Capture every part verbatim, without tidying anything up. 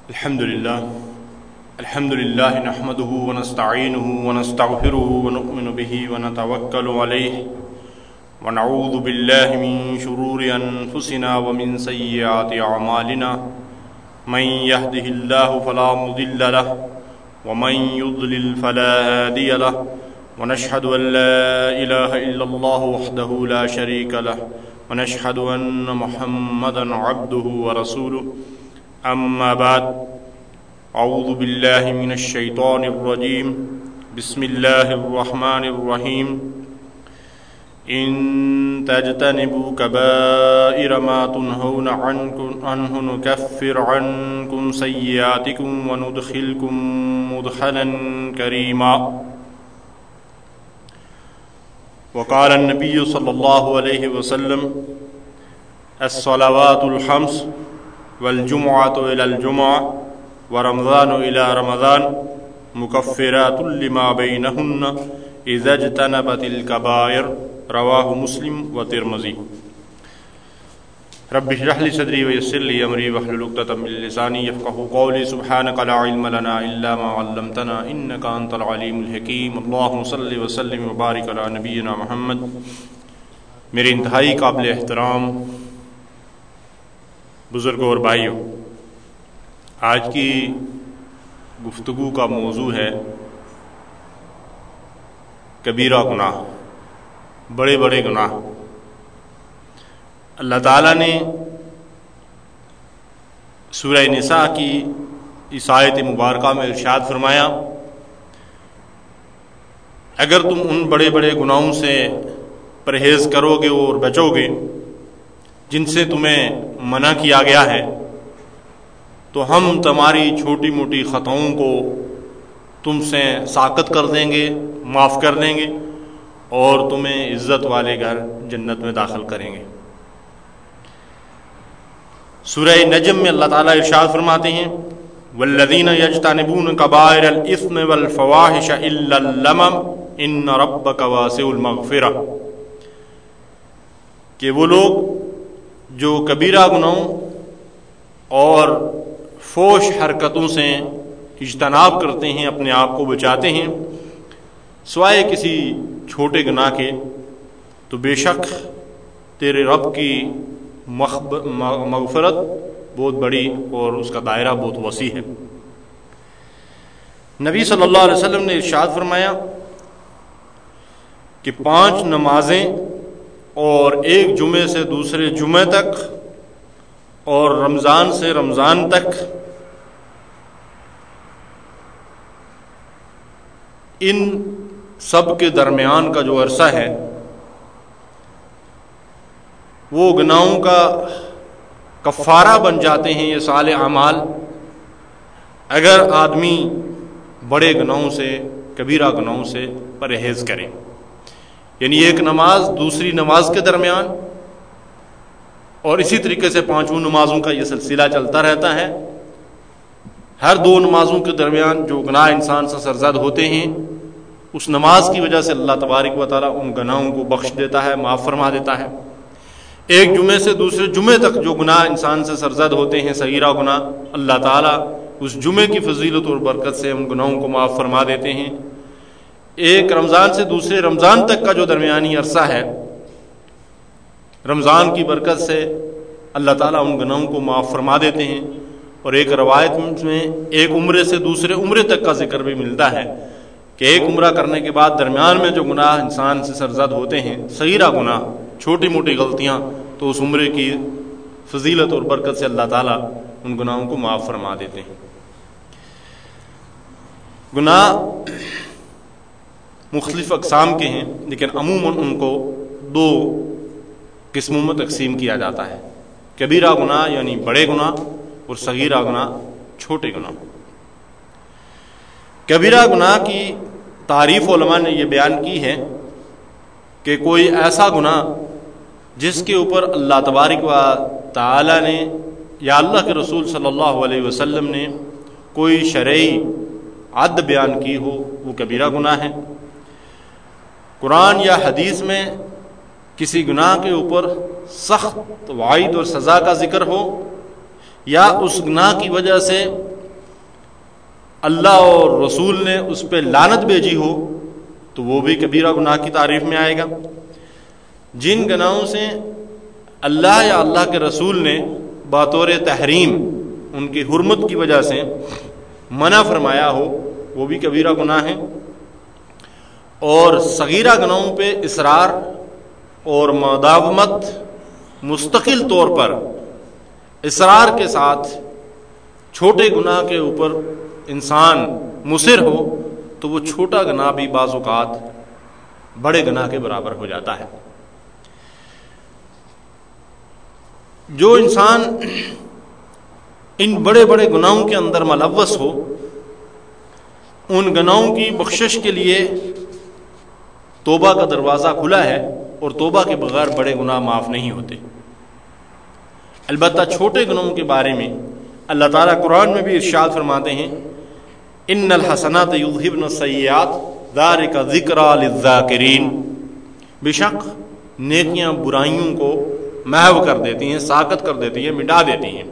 الحمد لله الحمد لله نحمده ونستعينه ونستغفره ونؤمن به ونتوكل عليه ونعوذ بالله من شرور أنفسنا ومن سيئات أعمالنا من يهده الله فلا مضل له ومن يضلل فلا هادي له ونشهد أن لا إله إلا الله وحده لا شريك له ونشهد أن محمدا عبده ورسوله أما بعد أعوذ بالله من الشيطان الرجيم بسم الله الرحمن الرحيم إن تجتنبوا كبائر ما تنهون عنه نكفر عنكم سيئاتكم وندخلكم مدخلا كريما وقال النبي صلى الله عليه وسلم الصلوات الخمس والجمعة إلى الجمعة ورمضان إلى رمضان مكفرات لما بينهن إذا اجتنبت الكبائر رواه مسلم وترمذي رب اشرح لي صدري ويسر لي أمري واحلل عقدة من لساني يفقهوا قولي سبحانك لا علم لنا إلا ما علمتنا إنك أنت العليم الحكيم اللهم صل وسلم وبارك على نبينا محمد. میرے انتہائی قابل احترام بزرگوں اور بھائیوں، آج کی گفتگو کا موضوع ہے کبیرہ گناہ، بڑے بڑے گناہ۔ اللہ تعالیٰ نے سورہ نساء کی اس آیت مبارکہ میں ارشاد فرمایا، اگر تم ان بڑے بڑے گناہوں سے پرہیز کرو گے اور بچو گے جن سے تمہیں منع کیا گیا ہے تو ہم تمہاری چھوٹی موٹی خطاؤں کو تم سے ساقط کر دیں گے، معاف کر دیں گے اور تمہیں عزت والے گھر جنت میں داخل کریں گے۔ سورہ نجم میں اللہ تعالیٰ ارشاد فرماتے ہیں والذین یجتنبون کبائر الاثم والفواحش الا اللمم ان ربک واسع المغفرہ، کہ وہ لوگ جو کبیرہ گناہوں اور فوش حرکتوں سے اجتناب کرتے ہیں، اپنے آپ کو بچاتے ہیں سوائے کسی چھوٹے گناہ کے، تو بے شک تیرے رب کی مغفرت بہت بڑی اور اس کا دائرہ بہت وسیع ہے۔ نبی صلی اللہ علیہ وسلم نے ارشاد فرمایا کہ پانچ نمازیں اور ایک جمعے سے دوسرے جمعے تک اور رمضان سے رمضان تک ان سب کے درمیان کا جو عرصہ ہے وہ گناہوں کا کفارہ بن جاتے ہیں، یہ صالح اعمال، اگر آدمی بڑے گناہوں سے، کبیرہ گناہوں سے پرہیز کرے۔ یعنی ایک نماز دوسری نماز کے درمیان اور اسی طریقے سے پانچوں نمازوں کا یہ سلسلہ چلتا رہتا ہے، ہر دو نمازوں کے درمیان جو گناہ انسان سے سرزد ہوتے ہیں اس نماز کی وجہ سے اللہ تبارک و تعالیٰ ان گناہوں کو بخش دیتا ہے، معاف فرما دیتا ہے۔ ایک جمعے سے دوسرے جمعے تک جو گناہ انسان سے سرزد ہوتے ہیں، صغیرہ گناہ، اللہ تعالیٰ اس جمعے کی فضیلت اور برکت سے ان گناہوں کو معاف فرما دیتے ہیں۔ ایک رمضان سے دوسرے رمضان تک کا جو درمیانی عرصہ ہے، رمضان کی برکت سے اللہ تعالیٰ ان گناہوں کو معاف فرما دیتے ہیں۔ اور ایک روایت میں ایک عمرے سے دوسرے عمرے تک کا ذکر بھی ملتا ہے کہ ایک عمرہ کرنے کے بعد درمیان میں جو گناہ انسان سے سرزد ہوتے ہیں، صغیرہ گناہ، چھوٹی موٹی غلطیاں، تو اس عمرے کی فضیلت اور برکت سے اللہ تعالیٰ ان گناہوں کو معاف فرما دیتے ہیں۔ گناہ مختلف اقسام کے ہیں، لیکن عموماً ان کو دو قسموں میں تقسیم کیا جاتا ہے، کبیرہ گناہ یعنی بڑے گناہ اور صغیرہ گناہ چھوٹے گناہ۔ کبیرہ گناہ کی تعریف علماء نے یہ بیان کی ہے کہ کوئی ایسا گناہ جس کے اوپر اللہ تبارک و تعالی نے یا اللہ کے رسول صلی اللہ علیہ وسلم نے کوئی شرعی حد بیان کی ہو، وہ کبیرہ گناہ ہے۔ قرآن یا حدیث میں کسی گناہ کے اوپر سخت وعید اور سزا کا ذکر ہو، یا اس گناہ کی وجہ سے اللہ اور رسول نے اس پہ لعنت بھیجی ہو تو وہ بھی کبیرہ گناہ کی تعریف میں آئے گا۔ جن گناہوں سے اللہ یا اللہ کے رسول نے بطور تحریم ان کی حرمت کی وجہ سے منع فرمایا ہو وہ بھی کبیرہ گناہ ہیں۔ اور صغیرہ گناہوں پہ اصرار اور مداومت، مستقل طور پر اصرار کے ساتھ چھوٹے گناہ کے اوپر انسان مصر ہو تو وہ چھوٹا گناہ بھی بعض اوقات بڑے گناہ کے برابر ہو جاتا ہے۔ جو انسان ان بڑے بڑے گناہوں کے اندر ملوث ہو، ان گناہوں کی بخشش کے لیے توبہ کا دروازہ کھلا ہے، اور توبہ کے بغیر بڑے گناہ معاف نہیں ہوتے۔ البتہ چھوٹے گناہوں کے بارے میں اللہ تعالیٰ قرآن میں بھی ارشاد فرماتے ہیں، ان الحسنات یذہبن السیئات ذالک ذکریٰ للذاکرین، بے شک نیکیاں برائیوں کو محو کر دیتی ہیں، ساقط کر دیتی ہیں، مٹا دیتی ہیں۔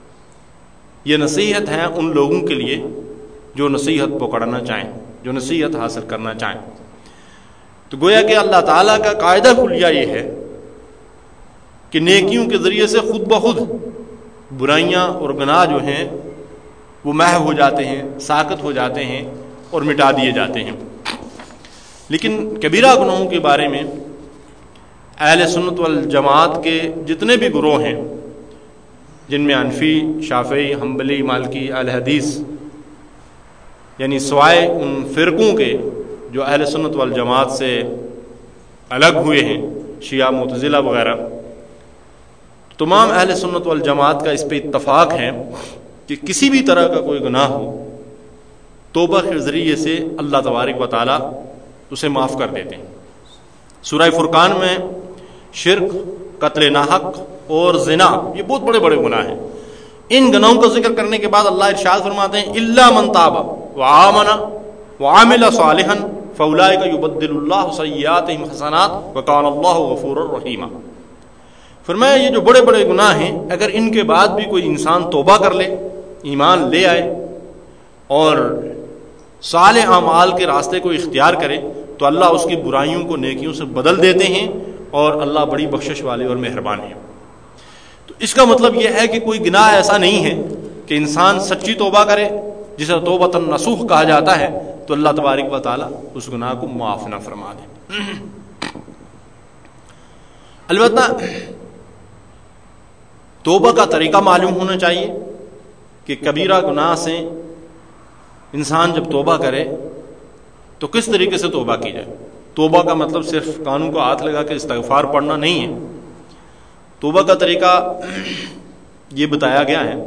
یہ نصیحت ہے ان لوگوں کے لیے جو نصیحت پکڑنا چاہیں، جو نصیحت حاصل کرنا چاہیں۔ تو گویا کہ اللہ تعالیٰ کا قاعدہ کلیہ یہ ہے کہ نیکیوں کے ذریعے سے خود بخود برائیاں اور گناہ جو ہیں وہ محو ہو جاتے ہیں، ساقط ہو جاتے ہیں اور مٹا دیے جاتے ہیں۔ لیکن کبیرہ گناہوں کے بارے میں اہل سنت والجماعت کے جتنے بھی گروہ ہیں، جن میں حنفی، شافعی، حنبلی، مالکی، اہل حدیث، یعنی سوائے ان فرقوں کے جو اہل سنت والجماعت سے الگ ہوئے ہیں، شیعہ، معتزلہ وغیرہ، تمام اہل سنت والجماعت کا اس پہ اتفاق ہے کہ کسی بھی طرح کا کوئی گناہ ہو، توبہ کے ذریعے سے اللہ تبارک و تعالیٰ اسے معاف کر دیتے ہیں۔ سورہ فرقان میں شرک، قتل ناحق اور زنا یہ بہت بڑے بڑے گناہ ہیں۔ ان گناہوں کا ذکر کرنے کے بعد اللہ ارشاد فرماتے ہیں، الا من تاب وآمن وعمل صالحا فاولئک یبدل اللہ سیئاتہم حسنات وکان اللہ غفورا رحیما۔ فرمایا یہ جو بڑے بڑے گناہ ہیں، اگر ان کے بعد بھی کوئی انسان توبہ کر لے، ایمان لے آئے اور صالح اعمال کے راستے کو اختیار کرے تو اللہ اس کی برائیوں کو نیکیوں سے بدل دیتے ہیں، اور اللہ بڑی بخشش والے اور مہربان ہیں۔ تو اس کا مطلب یہ ہے کہ کوئی گناہ ایسا نہیں ہے کہ انسان سچی توبہ کرے جسے توبۃ النصوح کہا جاتا ہے تو اللہ تبارک و تعالیٰ اس گناہ کو معاف نہ فرما دے۔ البتہ توبہ کا طریقہ معلوم ہونا چاہیے کہ کبیرہ گناہ سے انسان جب توبہ کرے تو کس طریقے سے توبہ کی جائے۔ توبہ کا مطلب صرف کانوں کو ہاتھ لگا کے استغفار پڑھنا نہیں ہے۔ توبہ کا طریقہ یہ بتایا گیا ہے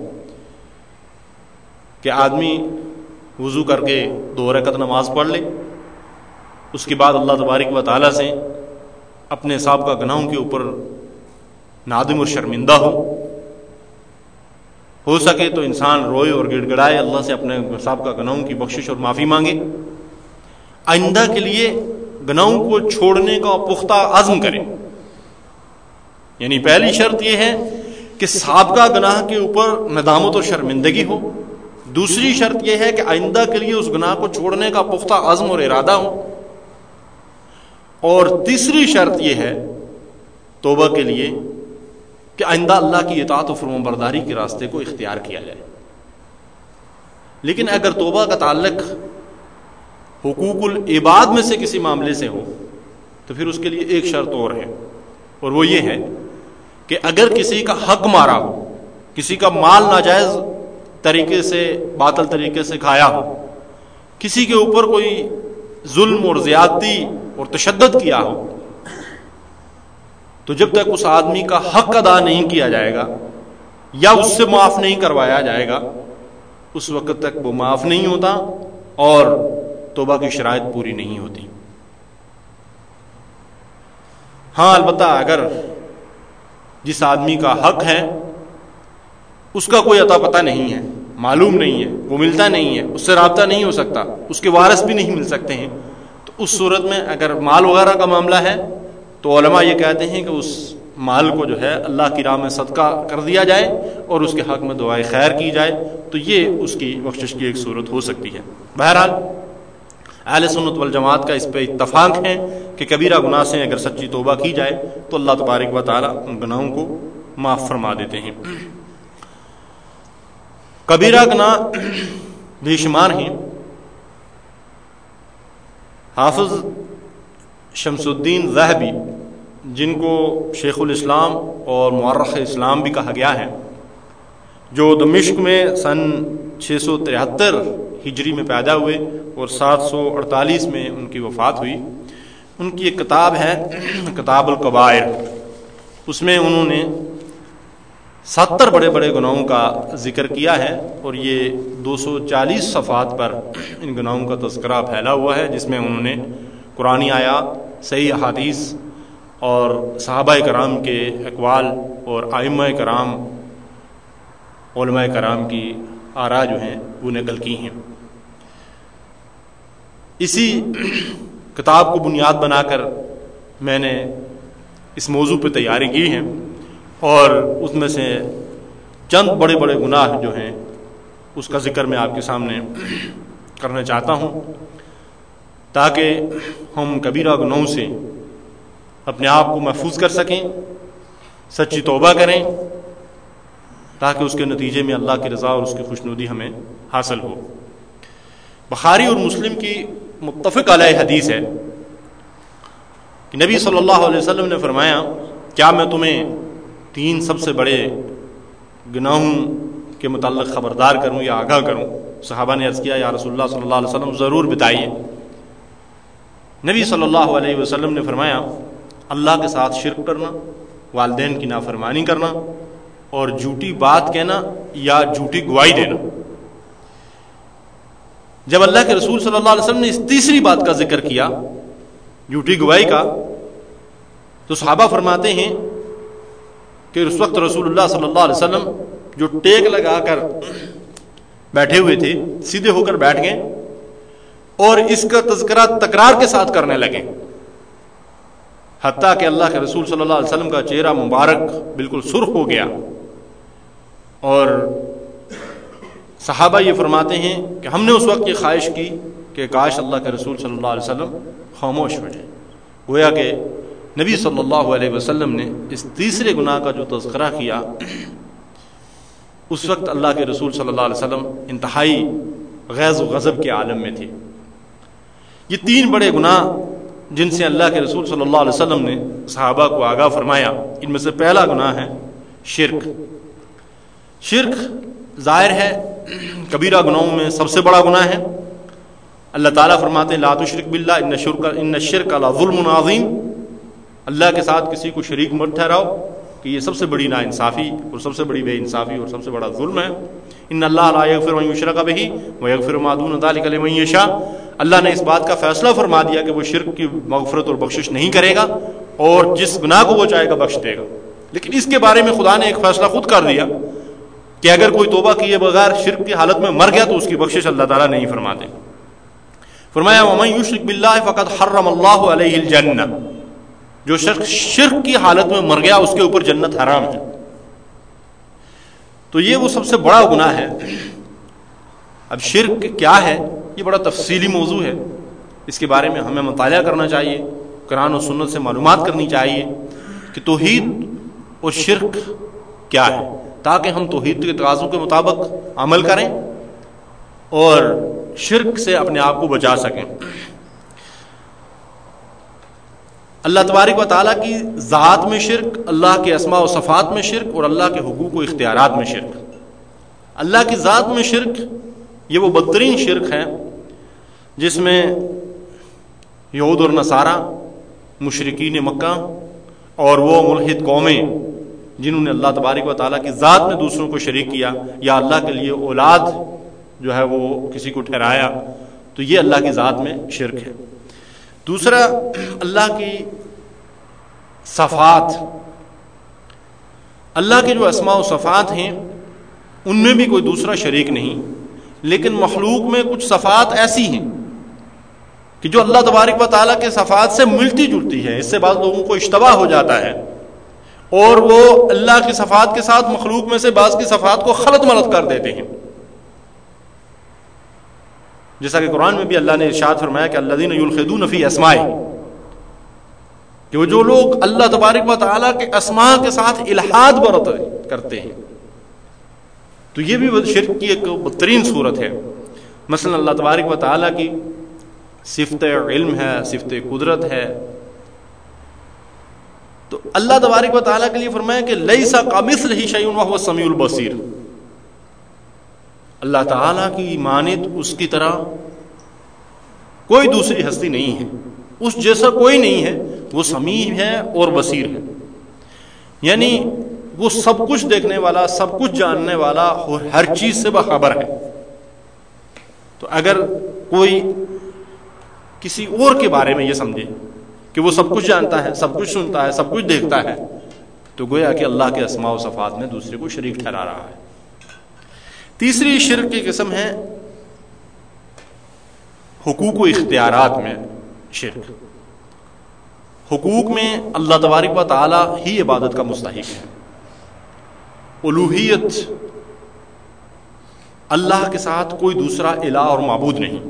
کہ آدمی وضو کر کے دو رکعت نماز پڑھ لے، اس کے بعد اللہ تبارک و تعالیٰ سے اپنے سابقہ گناہوں کے اوپر نادم اور شرمندہ ہو ہو سکے تو انسان روئے اور گڑ گڑائے، اللہ سے اپنے سابقہ گناہوں کی بخشش اور معافی مانگے، آئندہ کے لیے گناہوں کو چھوڑنے کا پختہ عزم کرے۔ یعنی پہلی شرط یہ ہے کہ سابقہ گناہ کے اوپر ندامت اور شرمندگی ہو، دوسری شرط یہ ہے کہ آئندہ کے لیے اس گناہ کو چھوڑنے کا پختہ عزم اور ارادہ ہو، اور تیسری شرط یہ ہے توبہ کے لیے کہ آئندہ اللہ کی اطاعت و فرمانبرداری کے راستے کو اختیار کیا جائے۔ لیکن اگر توبہ کا تعلق حقوق العباد میں سے کسی معاملے سے ہو تو پھر اس کے لیے ایک شرط اور ہے، اور وہ یہ ہے کہ اگر کسی کا حق مارا ہو، کسی کا مال ناجائز طریقے سے، باطل طریقے سے کھایا ہو، کسی کے اوپر کوئی ظلم اور زیادتی اور تشدد کیا ہو، تو جب تک اس آدمی کا حق ادا نہیں کیا جائے گا یا اس سے معاف نہیں کروایا جائے گا، اس وقت تک وہ معاف نہیں ہوتا اور توبہ کی شرائط پوری نہیں ہوتی۔ ہاں البتہ اگر جس آدمی کا حق ہے اس کا کوئی عطا پتہ نہیں ہے، معلوم نہیں ہے، وہ ملتا نہیں ہے، اس سے رابطہ نہیں ہو سکتا، اس کے وارث بھی نہیں مل سکتے ہیں، تو اس صورت میں اگر مال وغیرہ کا معاملہ ہے تو علماء یہ کہتے ہیں کہ اس مال کو جو ہے اللہ کی راہ میں صدقہ کر دیا جائے اور اس کے حق میں دعائے خیر کی جائے تو یہ اس کی بخشش کی ایک صورت ہو سکتی ہے۔ بہرحال اہل سنت والجماعت کا اس پہ اتفاق ہے کہ کبیرہ گناہ سے اگر سچی توبہ کی جائے تو اللہ تبارک و تعالیٰ ان گناہوں کو معاف فرما دیتے ہیں۔ کبیرہ گناہ بے شمار ہیں۔ حافظ شمس الدین ذہبی، جن کو شیخ الاسلام اور مورخ اسلام بھی کہا گیا ہے، جو دمشق میں سن چھ سو تہتر ہجری میں پیدا ہوئے اور سات سو اڑتالیس میں ان کی وفات ہوئی، ان کی ایک کتاب ہے کتاب الکبائر، اس میں انہوں نے ستر بڑے بڑے گناہوں کا ذکر کیا ہے اور یہ دو سو چالیس صفحات پر ان گناہوں کا تذکرہ پھیلا ہوا ہے، جس میں انہوں نے قرآنی آیات، صحیح احادیث اور صحابہ کرام کے اقوال اور ائمہ کرام علماء کرام کی آراء جو ہیں وہ نقل کی ہیں۔ اسی کتاب کو بنیاد بنا کر میں نے اس موضوع پہ تیاری کی ہے اور اس میں سے چند بڑے بڑے گناہ جو ہیں اس کا ذکر میں آپ کے سامنے کرنا چاہتا ہوں تاکہ ہم کبیرہ گناہوں سے اپنے آپ کو محفوظ کر سکیں، سچی توبہ کریں تاکہ اس کے نتیجے میں اللہ کی رضا اور اس کی خوشنودی ہمیں حاصل ہو۔ بخاری اور مسلم کی متفق علیہ حدیث ہے کہ نبی صلی اللہ علیہ وسلم نے فرمایا، کیا میں تمہیں تین سب سے بڑے گناہوں کے متعلق خبردار کروں یا آگاہ کروں؟ صحابہ نے عرض کیا، یا رسول اللہ صلی اللہ علیہ وسلم ضرور بتائیے۔ نبی صلی اللہ علیہ وسلم نے فرمایا، اللہ کے ساتھ شرک کرنا، والدین کی نافرمانی کرنا اور جھوٹی بات کہنا یا جھوٹی گواہی دینا۔ جب اللہ کے رسول صلی اللہ علیہ وسلم نے اس تیسری بات کا ذکر کیا، جھوٹی گواہی کا، تو صحابہ فرماتے ہیں کہ اس وقت رسول اللہ صلی اللہ علیہ وسلم جو ٹیک لگا کر بیٹھے ہوئے تھے سیدھے ہو کر بیٹھ گئے اور اس کا تذکرہ تکرار کے ساتھ کرنے لگے، حتیٰ کہ اللہ کے رسول صلی اللہ علیہ وسلم کا چہرہ مبارک بالکل سرخ ہو گیا۔ اور صحابہ یہ فرماتے ہیں کہ ہم نے اس وقت یہ خواہش کی کہ کاش اللہ کے رسول صلی اللہ علیہ وسلم خاموش ہو جائے۔ گویا کہ نبی صلی اللہ علیہ وسلم نے اس تیسرے گناہ کا جو تذکرہ کیا، اس وقت اللہ کے رسول صلی اللہ علیہ وسلم انتہائی غیظ و غضب کے عالم میں تھے۔ یہ تین بڑے گناہ جن سے اللہ کے رسول صلی اللہ علیہ وسلم نے صحابہ کو آگاہ فرمایا، ان میں سے پہلا گناہ ہے شرک۔ شرک ظاہر ہے کبیرہ گناہوں میں سب سے بڑا گناہ ہے۔ اللہ تعالیٰ فرماتے ہیں، لا تشرک باللہ ان الشرک ان الشرک لظلم عظیم، اللہ کے ساتھ کسی کو شریک مت ٹھہراؤ کہ یہ سب سے بڑی ناانصافی اور سب سے بڑی بے انصافی اور سب سے بڑا ظلم ہے۔ ان اللہ لا یغفر ان یشرک بہ ویغفر ما دون ذلک لمن یشاء، اللہ نے اس بات کا فیصلہ فرما دیا کہ وہ شرک کی مغفرت اور بخشش نہیں کرے گا اور جس گناہ کو وہ چاہے گا بخش دے گا، لیکن اس کے بارے میں خدا نے ایک فیصلہ خود کر دیا کہ اگر کوئی توبہ کیے بغیر شرک کی حالت میں مر گیا تو اس کی بخشش اللہ تعالیٰ نہیں فرماتے۔ فرمایا ومن یشرک باللہ فقد حرم اللہ علیہ الجنہ، جو شخص شرک کی حالت میں مر گیا اس کے اوپر جنت حرام ہے۔ تو یہ وہ سب سے بڑا گناہ ہے۔ اب شرک کیا ہے یہ بڑا تفصیلی موضوع ہے، اس کے بارے میں ہمیں مطالعہ کرنا چاہیے، قرآن و سنت سے معلومات کرنی چاہیے کہ توحید اور شرک کیا ہے، تاکہ ہم توحید کے تقاضوں کے مطابق عمل کریں اور شرک سے اپنے آپ کو بچا سکیں۔ اللہ تبارک و تعالیٰ کی ذات میں شرک، اللہ کے اسماء و صفات میں شرک اور اللہ کے حقوق و اختیارات میں شرک۔ اللہ کی ذات میں شرک یہ وہ بدترین شرک ہے جس میں یہود اور نصارہ، مشرکین مکہ اور وہ ملحد قومیں جنہوں نے اللہ تبارک و تعالیٰ کی ذات میں دوسروں کو شریک کیا یا اللہ کے لیے اولاد جو ہے وہ کسی کو ٹھہرایا، تو یہ اللہ کی ذات میں شرک ہے۔ دوسرا اللہ کی صفات، اللہ کے جو اسماء و صفات ہیں ان میں بھی کوئی دوسرا شریک نہیں، لیکن مخلوق میں کچھ صفات ایسی ہیں کہ جو اللہ تبارک و تعالیٰ کے صفات سے ملتی جلتی ہے، اس سے بعض لوگوں کو اشتباہ ہو جاتا ہے اور وہ اللہ کی صفات کے ساتھ مخلوق میں سے بعض کی صفات کو خلط ملط کر دیتے ہیں. جیسا کہ قرآن میں بھی اللہ نے ارشاد فرمایا کہ الذین یلحدون فی اسمائہ، کہ وہ جو لوگ اللہ تبارک و تعالیٰ کے اسماء کے ساتھ الحاد برت کرتے ہیں، تو یہ بھی شرک کی ایک بدترین صورت ہے. مثلا اللہ تبارک و تعالیٰ کی صفت علم ہے، صفت قدرت ہے، تو اللہ تبارک و تعالیٰ کے لیے فرمایا کہ لیس کمثلہ شیء وہو السمیع البصیر. اللہ تعالیٰ کی مانند اس کی طرح کوئی دوسری ہستی نہیں ہے، اس جیسا کوئی نہیں ہے. وہ سمیع ہے اور بصیر ہے، یعنی وہ سب کچھ دیکھنے والا، سب کچھ جاننے والا اور ہر چیز سے باخبر ہے. تو اگر کوئی کسی اور کے بارے میں یہ سمجھے کہ وہ سب کچھ جانتا ہے، سب کچھ سنتا ہے، سب کچھ دیکھتا ہے، تو گویا کہ اللہ کے اسماء و صفات میں دوسرے کو شریک ٹھہرا رہا ہے. تیسری شرک کی قسم ہے حقوق و اختیارات میں شرک. حقوق میں اللہ تبارک و تعالی ہی عبادت کا مستحق ہے. الوہیت، اللہ کے ساتھ کوئی دوسرا الہ اور معبود نہیں.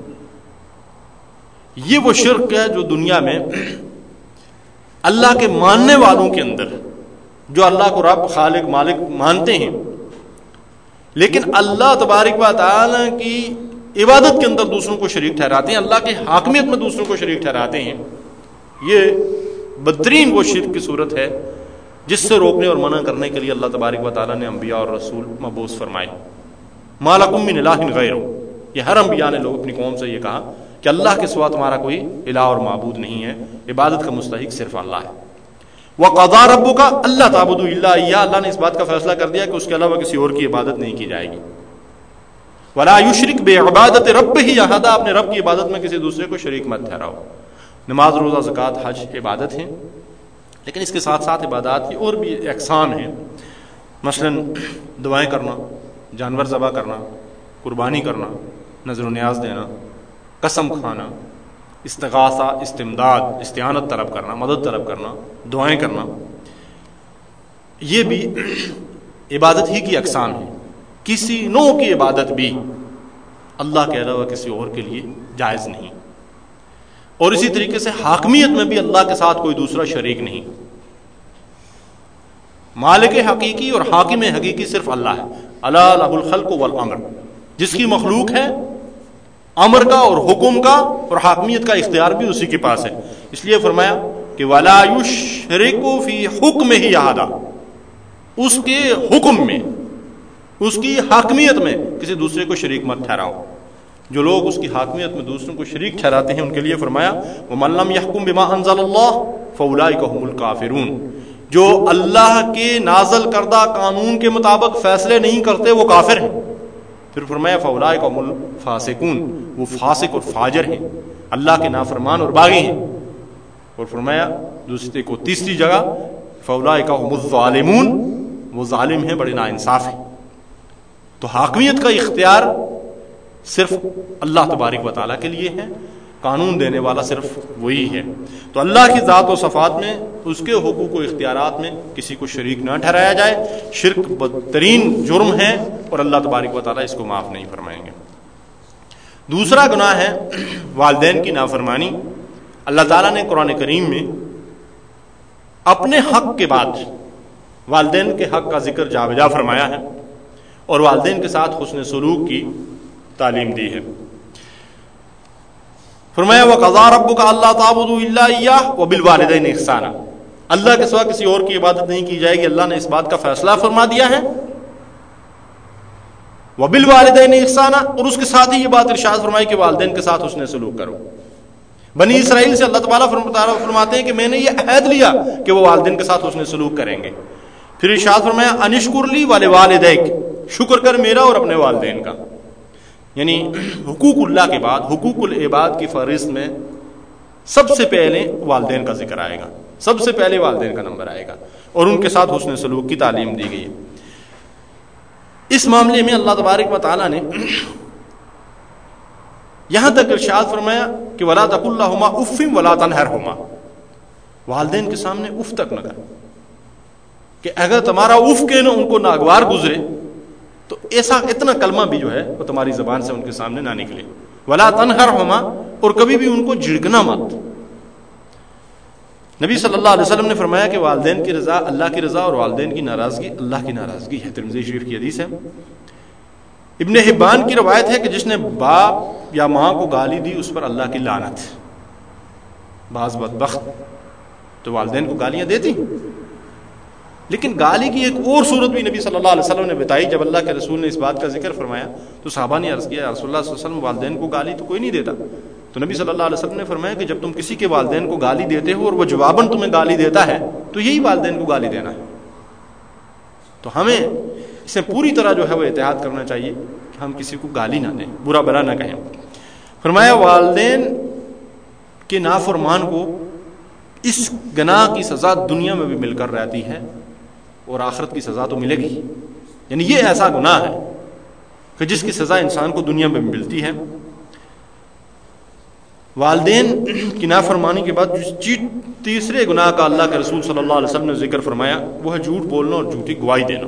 یہ وہ شرک ہے جو دنیا میں اللہ کے ماننے والوں کے اندر، جو اللہ کو رب، خالق، مالک مانتے ہیں، لیکن اللہ تبارک و تعالی کی عبادت کے اندر دوسروں کو شریک ٹھہراتے ہیں، اللہ کی حاکمیت میں دوسروں کو شریک ٹھہراتے ہیں. یہ بدترین وہ شرک کی صورت ہے جس سے روکنے اور منع کرنے کے لیے اللہ تبارک و تعالیٰ نے انبیاء اور رسول مبعوث فرمائے. ما لکم من الہ غیرہ، یہ ہر انبیاء نے لوگ اپنی قوم سے یہ کہا کہ اللہ کے سوا تمہارا کوئی الہ اور معبود نہیں ہے، عبادت کا مستحق صرف اللہ ہے. وَقَضَىٰ رَبُّكَ أَلَّا تَعْبُدُوا إِلَّا إِيَّاهُ، اللہ نے اس بات کا فیصلہ کر دیا کہ اس کے علاوہ کسی اور کی عبادت نہیں کی جائے گی. وَلَا يُشْرِكْ بِعِبَادَةِ رَبِّهِ أَحَدًا، اپنے رب کی عبادت میں کسی دوسرے کو شریک مت ٹھہراؤ. نماز، روزہ، زکوٰۃ، حج عبادت ہیں، لیکن اس کے ساتھ ساتھ عبادات کی اور بھی اقسام ہیں. مثلا دعائیں کرنا، جانور ذبح کرنا، قربانی کرنا، نذر و نیاز دینا، قسم کھانا، استغاثہ، استمداد، استعانت طلب کرنا، مدد طلب کرنا، دعائیں کرنا، یہ بھی عبادت ہی کی اقسام ہیں. کسی نوع کی عبادت بھی اللہ کے علاوہ کسی اور کے لیے جائز نہیں. اور اسی طریقے سے حاکمیت میں بھی اللہ کے ساتھ کوئی دوسرا شریک نہیں. مالک حقیقی اور حاکم حقیقی صرف اللہ ہے. الا لہ الخلق والامر، جس کی مخلوق ہے، امر کا اور حکم کا اور حاکمیت کا اختیار بھی اسی کے پاس ہے. اس لیے فرمایا کہ ولا یشرک فی حکمہ احدا، اس کے حکم میں، اس کی حاکمیت میں کسی دوسرے کو شریک مت ٹھہراؤ. جو لوگ اس کی حاکمیت میں دوسروں کو شریک ٹھہراتے ہیں ان کے لیے فرمایا وَمَن لَّمْ يَحْكُم بِمَا أَنزَلَ اللَّهُ فَأُولَٰئِكَ هُمُ الْكَافِرُونَ، جو اللہ کے نازل کردہ قانون کے مطابق فیصلے نہیں کرتے وہ کافر ہیں. پھر فرمایا فَأُولَٰئِكَ هُمُ الْفَاسِقُونَ، وہ فاسق اور فاجر ہیں، اللہ کے نافرمان اور باغی ہیں. اور فرمایا دوسری کو تیسری جگہ فَأُولَٰئِكَ هُمُ الظَّالِمُونَ، وہ ظالم ہیں، بڑے ناانصاف ہیں. تو حاکمیت کا اختیار صرف اللہ تبارک و تعالیٰ کے لیے ہے، قانون دینے والا صرف وہی ہے. تو اللہ کی ذات و صفات میں، اس کے حقوق و اختیارات میں کسی کو شریک نہ ٹھہرایا جائے. شرک بدترین جرم ہے اور اللہ تبارک و تعالیٰ اس کو معاف نہیں فرمائیں گے. دوسرا گناہ ہے والدین کی نافرمانی. اللہ تعالیٰ نے قرآن کریم میں اپنے حق کے بعد والدین کے حق کا ذکر جا بجا فرمایا ہے اور والدین کے ساتھ حسن سلوک کی تعلیم دی ہے. فرمایا وَقَضَىٰ رَبُّكَ أَلَّا تَعْبُدُوا إِلَّا إِيَّاهُ وَبِالْوَالِدَيْنِ إِحْسَانًا، اللہ کے سوا کسی اور کی عبادت نہیں کی جائے گی. اللہ نے اس بات کا فیصلہ فرما دیا ہے. وَبِالْوَالِدَيْنِ إِحْسَانًا، اور اس کے ساتھ ہی یہ بات ارشاد فرمائی کہ والدین کے ساتھ حسن سلوک کرو. بنی اسرائیل سے اللہ تعالیٰ فرماتے ہیں کہ میں نے یہ عہد لیا کہ وہ والدین کے ساتھ حسن سلوک کریں گے. پھر ارشاد فرمایا انشکر لی وَلِوَالِدَيْكَ، شکر کر میرا اور اپنے والدین کا. یعنی حقوق اللہ کے بعد حقوق العباد کی فہرست میں سب سے پہلے والدین کا ذکر آئے گا، سب سے پہلے والدین کا نمبر آئے گا اور ان کے ساتھ حسن سلوک کی تعلیم دی گئی ہے. اس معاملے میں اللہ تبارک و تعالیٰ نے یہاں تک ارشاد فرمایا کہ وَلَا تَقُل لَّهُمَا أُفٍّ وَلَا تَنْهَرْهُمَا، والدین کے سامنے اف تک نہ کر. کہ اگر تمہارا اف کے نہ ان کو ناگوار گزرے تو ایسا اتنا کلمہ بھی جو ہے وہ تمہاری زبان سے ان کے سامنے نہ نکلے. ولا تنہرہما، اور کبھی بھی ان کو جھڑکنا مت. نبی صلی اللہ علیہ وسلم نے فرمایا کہ والدین کی رضا اللہ کی رضا اور والدین کی ناراضگی اللہ کی ناراضگی ہے. ترمذی شریف کی حدیث ہے. ابن حبان کی روایت ہے کہ جس نے باپ یا ماں کو گالی دی اس پر اللہ کی لعنت. بعض بدبخت تو والدین کو گالیاں دیتی، لیکن گالی کی ایک اور صورت بھی نبی صلی اللہ علیہ وسلم نے بتائی. جب اللہ کے رسول نے اس بات کا ذکر فرمایا تو صحابہ نے عرض کیا، یا رسول اللہ صلی اللہ علیہ وسلم والدین کو گالی تو کوئی نہیں دیتا. تو نبی صلی اللہ علیہ وسلم نے فرمایا کہ جب تم کسی کے والدین کو گالی دیتے ہو اور وہ جواباً تمہیں گالی دیتا ہے تو یہی والدین کو گالی دینا ہے. تو ہمیں اس سے پوری طرح جو ہے وہ احتیاط کرنا چاہیے کہ ہم کسی کو گالی نہ دیں، برا بلا نہ کہیں. فرمایا والدین کے نافرمان کو اس گناہ کی سزا دنیا میں بھی مل کر رہتی ہے اور آخرت کی سزا تو ملے گی. یعنی یہ ایسا گناہ ہے کہ جس کی سزا انسان کو دنیا میں ملتی ہے. والدین کی نافرمانی کے بعد تیسرے گناہ کا اللہ کے رسول صلی اللہ علیہ وسلم نے ذکر فرمایا وہ ہے جھوٹ بولنا اور جھوٹی گواہی دینا.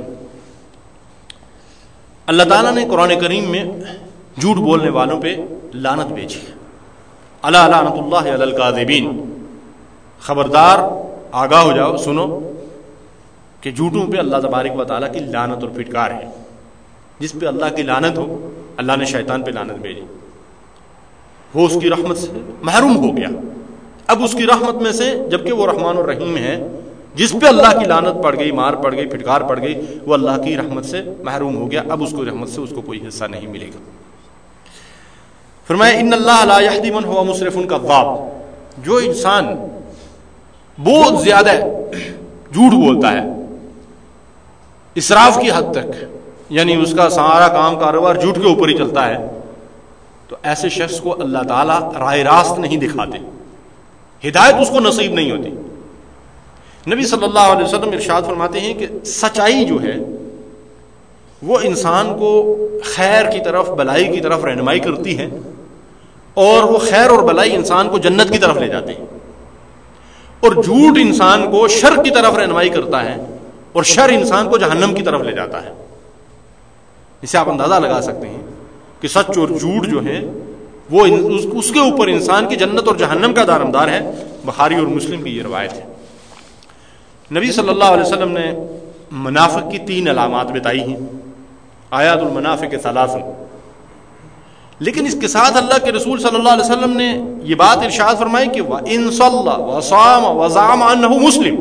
اللہ تعالیٰ نے قرآن کریم میں جھوٹ بولنے والوں پہ لعنت بھیجی ہے. الا لعنت اللہ علی الکاذبین، خبردار آگاہ ہو جاؤ، سنو کہ جھوٹوں پہ اللہ تبارک و تعالیٰ کی لعنت اور پھٹکار ہے. جس پہ اللہ کی لعنت ہو، اللہ نے شیطان پہ لعنت بھیجی، وہ اس کی رحمت سے محروم ہو گیا. اب اس کی رحمت میں سے، جبکہ وہ رحمان الرحیم ہے، جس پہ اللہ کی لعنت پڑ گئی، مار پڑ گئی، پھٹکار پڑ گئی، وہ اللہ کی رحمت سے محروم ہو گیا. اب اس کو رحمت سے اس کو کوئی حصہ نہیں ملے گا. فرمایا ان اللہ لا یہدی من هو مسرف کذاب، جو انسان بہت زیادہ جھوٹ بولتا ہے اسراف کی حد تک، یعنی اس کا سارا کام کاروبار جھوٹ کے اوپر ہی چلتا ہے، تو ایسے شخص کو اللہ تعالیٰ راہ راست نہیں دکھاتے، ہدایت اس کو نصیب نہیں ہوتی. نبی صلی اللہ علیہ وسلم ارشاد فرماتے ہیں کہ سچائی جو ہے وہ انسان کو خیر کی طرف، بلائی کی طرف رہنمائی کرتی ہے، اور وہ خیر اور بلائی انسان کو جنت کی طرف لے جاتے ہیں. اور جھوٹ انسان کو شر کی طرف رہنمائی کرتا ہے اور شر انسان کو جہنم کی طرف لے جاتا ہے. اسے آپ اندازہ لگا سکتے ہیں کہ سچ اور جھوٹ جو ہے وہ اس کے اوپر انسان کی جنت اور جہنم کا دارمدار ہے. بخاری اور مسلم کی یہ روایت ہے. نبی صلی اللہ علیہ وسلم نے منافق کی تین علامات بتائی ہیں، آیات المنافق ثلاث. لیکن اس کے ساتھ اللہ کے رسول صلی اللہ علیہ وسلم نے یہ بات ارشاد فرمائی کہ وَإِن صَلَّى وَصَامَ وَزَعَمَ أَنَّهُ مسلم.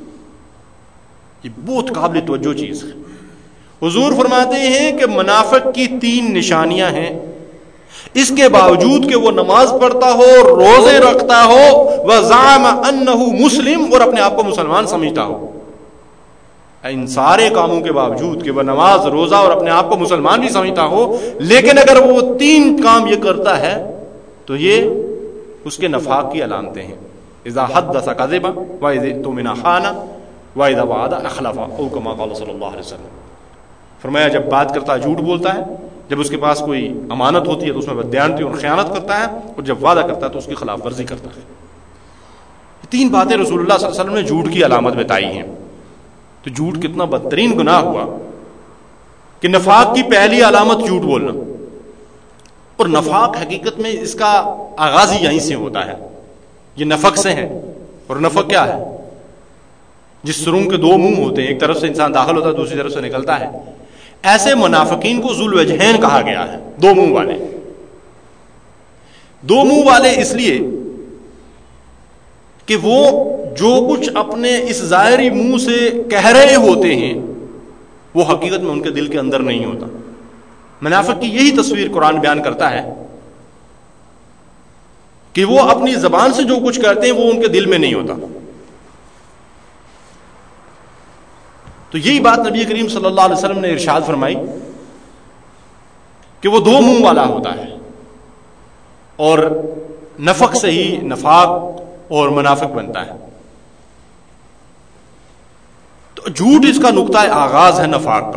یہ بہت قابل توجہ چیز ہے. حضور فرماتے ہیں کہ منافق کی تین نشانیاں ہیں، اس کے باوجود کہ وہ نماز پڑھتا ہو، روزے رکھتا ہو، وَزَعَمَ أَنَّهُ مسلم، اور اپنے آپ کو مسلمان سمجھتا ہو. ان سارے کاموں کے باوجود کہ وہ نماز، روزہ اور اپنے آپ کو مسلمان بھی سمجھتا ہو، لیکن اگر وہ تین کام یہ کرتا ہے تو یہ اس کے نفاق کی علامتیں ہیں. اذا حدث کذب واذا اؤتمن خان واذا وعد اخلف، او کما قال صلی اللہ علیہ وسلم. فرمایا جب بات کرتا ہے جھوٹ بولتا ہے، جب اس کے پاس کوئی امانت ہوتی ہے تو اس میں بددیانتی اور خیانت کرتا ہے، اور جب وعدہ کرتا ہے تو اس کی خلاف ورزی کرتا ہے. تین باتیں رسول اللہ صلی اللہ علیہ وسلم نے جھوٹ کی علامت بتائی ہیں. تو جھوٹ کتنا بدترین گناہ ہوا کہ نفاق کی پہلی علامت جھوٹ بولنا. اور نفاق حقیقت میں اس کا آغاز ہی یہیں سے ہوتا ہے. یہ نفق سے ہے. اور نفق کیا ہے؟ جس سرنگ کے دو منہ ہوتے ہیں، ایک طرف سے انسان داخل ہوتا ہے، دوسری طرف سے نکلتا ہے. ایسے منافقین کو ذو الوجہین کہا گیا ہے، دو منہ والے. دو منہ والے اس لیے کہ وہ جو کچھ اپنے اس ظاہری منہ سے کہہ رہے ہوتے ہیں وہ حقیقت میں ان کے دل کے اندر نہیں ہوتا. منافق کی یہی تصویر قرآن بیان کرتا ہے کہ وہ اپنی زبان سے جو کچھ کرتے ہیں وہ ان کے دل میں نہیں ہوتا. تو یہی بات نبی کریم صلی اللہ علیہ وسلم نے ارشاد فرمائی کہ وہ دو منہ والا ہوتا ہے، اور نفق سے ہی نفاق اور منافق بنتا ہے. تو جھوٹ اس کا نقطہ آغاز ہے نفاق کا.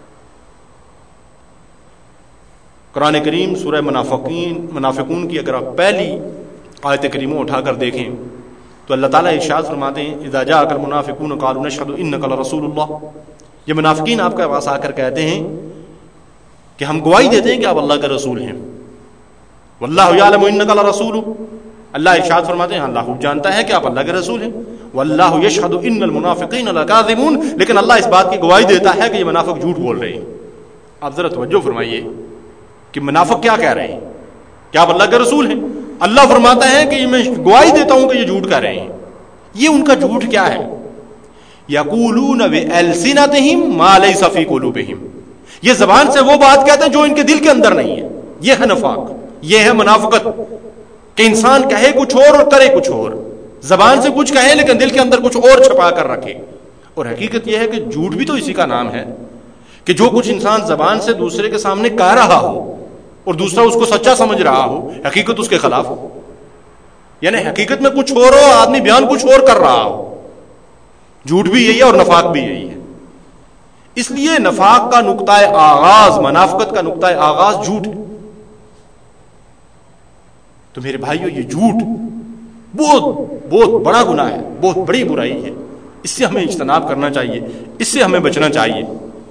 قرآن کریم سورہ منافقین منافقون کی اگر آپ پہلی آیت کریمہ اٹھا کر دیکھیں تو اللہ تعالیٰ ارشاد فرماتے ہیں اذا جاءک المنافقون قالوا نشهد انک لرسول اللہ، یہ منافقین آپ کے پاس آ کر کہتے ہیں کہ ہم گواہی دیتے ہیں کہ آپ اللہ کے رسول ہیں، واللہ یعلم انک لرسول، اللہ ارشاد فرماتے ہیں اللہ خوب جانتا ہے کہ آپ اللہ کے رسول ہیں، واللہ یشہد ان المنافقین لکاذبون، لیکن اللہ اس بات کی گواہی دیتا ہے کہ یہ منافق جھوٹ بول رہے ہیں۔ آپ ذرا توجہ فرمائیے کہ منافق کیا کہہ رہے ہیں کہ آپ اللہ کے رسول ہیں، اللہ فرماتا ہے کہ میں گواہی دیتا ہوں کہ یہ جھوٹ کہہ رہے ہیں۔ یہ ان کا جھوٹ کیا ہے؟ یقولون بألسنتہم ما لیس فی قلوبہم، یہ زبان سے وہ بات کہتے ہیں جو ان کے دل کے اندر نہیں ہے۔ یہ ہے نفاق، یہ ہے منافقت کہ انسان کہے کچھ اور اور کرے کچھ اور، زبان سے کچھ کہے لیکن دل کے اندر کچھ اور چھپا کر رکھے۔ اور حقیقت یہ ہے کہ جھوٹ بھی تو اسی کا نام ہے کہ جو کچھ انسان زبان سے دوسرے کے سامنے کہہ رہا ہو اور دوسرا اس کو سچا سمجھ رہا ہو، حقیقت اس کے خلاف ہو، یعنی حقیقت میں کچھ اور ہو، آدمی بیان کچھ اور کر رہا ہو۔ جھوٹ بھی یہی ہے اور نفاق بھی یہی ہے۔ اس لیے نفاق کا نقطۂ آغاز، منافقت کا نقطۂ آغاز جھوٹ ہے۔ تو میرے بھائیو، یہ جھوٹ بہت بہت بڑا گناہ ہے، بہت بڑی برائی ہے، اس سے ہمیں اجتناب کرنا چاہیے، اس سے ہمیں بچنا چاہیے۔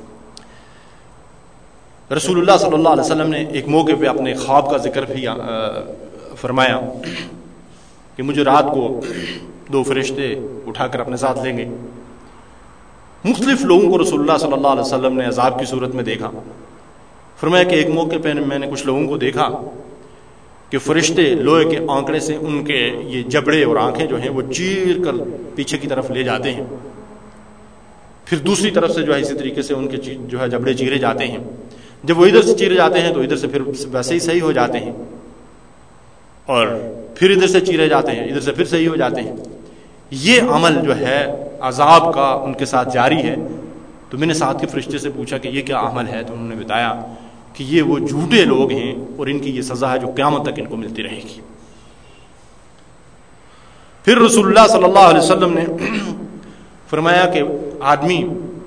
رسول اللہ صلی اللہ علیہ وسلم نے ایک موقع پہ اپنے خواب کا ذکر بھی فرمایا کہ مجھے رات کو دو فرشتے اٹھا کر اپنے ساتھ لیں گے۔ مختلف لوگوں کو رسول اللہ صلی اللہ علیہ وسلم نے عذاب کی صورت میں دیکھا۔ فرمایا کہ ایک موقع پہ میں نے کچھ لوگوں کو دیکھا کہ فرشتے لوہے کے آنکڑے سے ان کے یہ جبڑے اور آنکھیں جو ہیں وہ چیر کر پیچھے کی طرف لے جاتے ہیں، پھر دوسری طرف سے جو ہے اسی طریقے سے ان کے جو ہے جبڑے چیرے جاتے ہیں۔ جب وہ ادھر سے چیرے جاتے ہیں تو ادھر سے پھر ویسے ہی صحیح ہو جاتے ہیں، اور پھر ادھر سے چیرے جاتے ہیں، ادھر سے پھر صحیح ہو جاتے ہیں۔ یہ عمل جو ہے عذاب کا ان کے ساتھ جاری ہے۔ تو میں نے ساتھ کے فرشتے سے پوچھا کہ یہ کیا عمل ہے؟ تو انہوں نے بتایا کہ یہ وہ جھوٹے لوگ ہیں اور ان کی یہ سزا ہے جو قیامت تک ان کو ملتی رہے گی۔ پھر رسول اللہ صلی اللہ علیہ وسلم نے فرمایا کہ آدمی،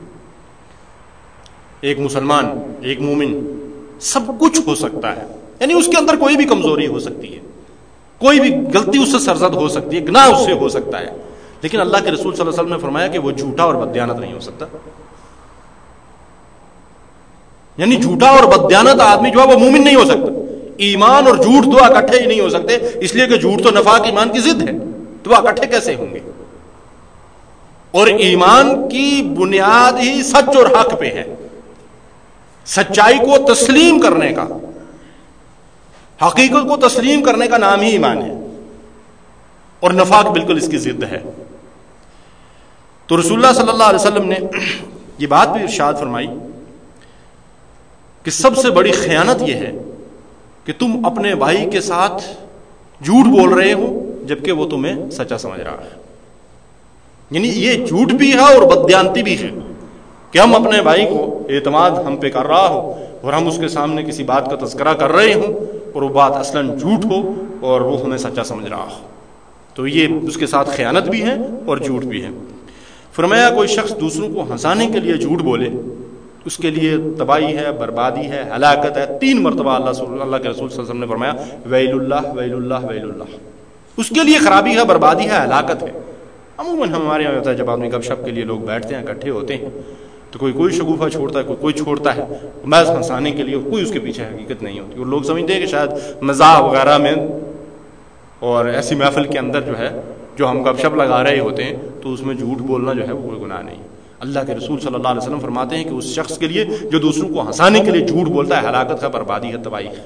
ایک مسلمان، ایک مومن، سب کچھ ہو سکتا ہے، یعنی اس کے اندر کوئی بھی کمزوری ہو سکتی ہے، کوئی بھی غلطی اس سے سرزد ہو سکتی ہے، گناہ اس سے ہو سکتا ہے، لیکن اللہ کے رسول صلی اللہ علیہ وسلم نے فرمایا کہ وہ جھوٹا اور بددیانت نہیں ہو سکتا۔ یعنی جھوٹا اور بددیانت آدمی جو ہے وہ مومن نہیں ہو سکتا۔ ایمان اور جھوٹ دو اکٹھے ہی نہیں ہو سکتے، اس لیے کہ جھوٹ تو نفاق ایمان کی ضد ہے، دو اکٹھے کیسے ہوں گے؟ اور ایمان کی بنیاد ہی سچ اور حق پہ ہے، سچائی کو تسلیم کرنے کا، حقیقت کو تسلیم کرنے کا نام ہی ایمان ہے، اور نفاق بالکل اس کی ضد ہے۔ تو رسول اللہ صلی اللہ علیہ وسلم نے یہ بات بھی ارشاد فرمائی کہ سب سے بڑی خیانت یہ ہے کہ تم اپنے بھائی کے ساتھ جھوٹ بول رہے ہو جبکہ وہ تمہیں سچا سمجھ رہا ہے۔ یعنی یہ جھوٹ بھی ہے اور بددیانتی بھی ہے کہ ہم اپنے بھائی کو اعتماد ہم پہ کر رہا ہو اور ہم اس کے سامنے کسی بات کا تذکرہ کر رہے ہوں اور وہ بات اصلاً جھوٹ ہو اور وہ ہمیں سچا سمجھ رہا ہو، تو یہ اس کے ساتھ خیانت بھی ہے اور جھوٹ بھی ہے۔ فرمایا کوئی شخص دوسروں کو ہنسانے کے لیے جھوٹ بولے، اس کے لیے تباہی ہے، بربادی ہے، ہلاکت ہے۔ تین مرتبہ اللہ اللہ کے رسول صلی اللہ علیہ وسلم نے فرمایا ویل اللہ ویل اللہ ویل اللہ، اس کے لیے خرابی ہے، بربادی ہے، ہلاکت ہے۔ عموماً ہمارے یہاں ہوتا ہے جب آدمی گپ شپ کے لیے لوگ بیٹھتے ہیں، اکٹھے ہوتے ہیں، تو کوئی کوئی شگوفہ چھوڑتا ہے، کوئی کوئی چھوڑتا ہے محض ہنسانے کے لیے، کوئی اس کے پیچھے حقیقت نہیں ہوتی، اور لوگ سمجھتے ہیں کہ شاید مزاح وغیرہ میں اور ایسی محفل کے اندر جو ہے جو ہم گپ شپ لگا رہے ہوتے ہیں تو اس میں جھوٹ بولنا جو ہے وہ کوئی گناہ نہیں۔ اللہ کے رسول صلی اللہ علیہ وسلم فرماتے ہیں کہ اس شخص کے لیے جو دوسروں کو ہنسانے کے لیے جھوٹ بولتا ہے ہلاکت ہے، بربادی ہے، تباہی ہے۔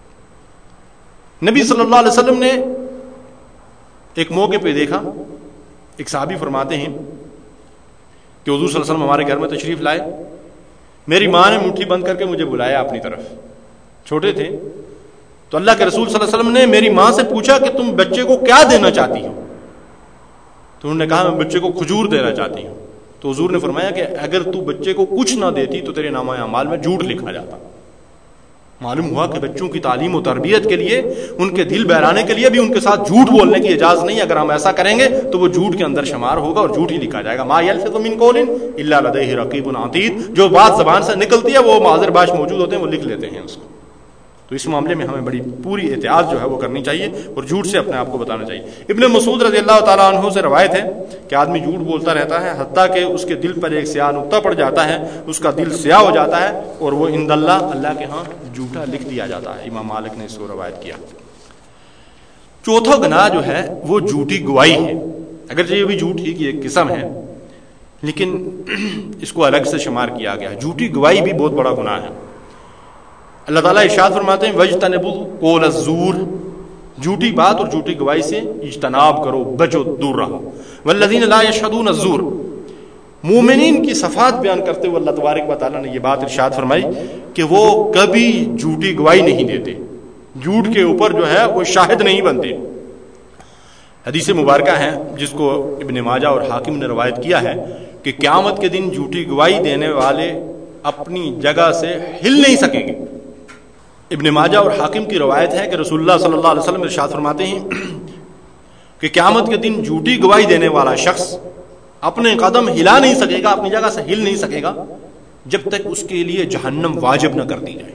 نبی صلی اللہ علیہ وسلم نے ایک موقع پہ دیکھا، ایک صحابی فرماتے ہیں کہ حضور صلی اللہ علیہ وسلم ہمارے گھر میں تشریف لائے، میری ماں نے مٹھی بند کر کے مجھے بلایا اپنی طرف، چھوٹے تھے، تو اللہ کے رسول صلی اللہ علیہ وسلم نے میری ماں سے پوچھا کہ تم بچے کو کیا دینا چاہتی ہو؟ تو انہوں نے کہا میں بچے کو کھجور دینا چاہتی ہوں۔ تو حضور نے فرمایا کہ اگر تو بچے کو کچھ نہ دیتی تو تیرے نامہ اعمال میں جھوٹ لکھا جاتا۔ معلوم ہوا کہ بچوں کی تعلیم و تربیت کے لیے، ان کے دل بہلانے کے لیے بھی ان کے ساتھ جھوٹ بولنے کی اجازت نہیں۔ اگر ہم ایسا کریں گے تو وہ جھوٹ کے اندر شمار ہوگا اور جھوٹ ہی لکھا جائے گا۔ ما یلفظ من قول الا لدیہ رقیب عتید، جو بات زبان سے نکلتی ہے وہ حاضر باش موجود ہوتے ہیں، وہ لکھ لیتے ہیں اس کو۔ تو اس معاملے میں ہمیں بڑی پوری احتیاط جو ہے وہ کرنی چاہیے اور جھوٹ سے اپنے آپ کو بتانا چاہیے۔ ابن مسعود رضی اللہ تعالیٰ عنہ سے روایت ہے کہ آدمی جھوٹ بولتا رہتا ہے حتیٰ کہ اس کے دل پر ایک سیاہ نقطہ پڑ جاتا ہے، اس کا دل سیاہ ہو جاتا ہے اور وہ عند اللہ اللہ کے ہاں جھوٹا لکھ دیا جاتا ہے۔ امام مالک نے اس کو روایت کیا۔ چوتھا گناہ جو ہے وہ جھوٹی گواہی ہے، اگرچہ یہ بھی جھوٹ ہی کی ایک قسم ہے لیکن اس کو الگ سے شمار کیا گیا ہے۔ جھوٹی گواہی بھی بہت بڑا گناہ ہے۔ اللہ تعالیٰ ارشاد فرماتے ہیں وَاجْتَنِبُوا قَوْلَ الزُّورِ، جھوٹی بات اور جھوٹی گواہی سے اجتناب کرو، بچو، دور رہو۔ وَالَّذِينَ لَا يَشْهَدُونَ الزُّورَ، مومنین کی صفات بیان کرتے ہوئے اللہ تبارک و تعالیٰ نے یہ بات ارشاد فرمائی کہ وہ کبھی جھوٹی گواہی نہیں دیتے، جھوٹ کے اوپر جو ہے وہ شاہد نہیں بنتے۔ حدیث مبارکہ ہے جس کو ابن ماجہ اور حاکم نے روایت کیا ہے کہ قیامت کے دن جھوٹی گواہی دینے والے اپنی جگہ سے ہل نہیں سکیں گے۔ ابن ماجہ اور حاکم کی روایت ہے کہ رسول اللہ صلی اللہ علیہ وسلم ارشاد فرماتے ہیں کہ قیامت کے دن جھوٹی گواہی دینے والا شخص اپنے قدم ہلا نہیں سکے گا، اپنی جگہ سے ہل نہیں سکے گا جب تک اس کے لیے جہنم واجب نہ کر دی جائے۔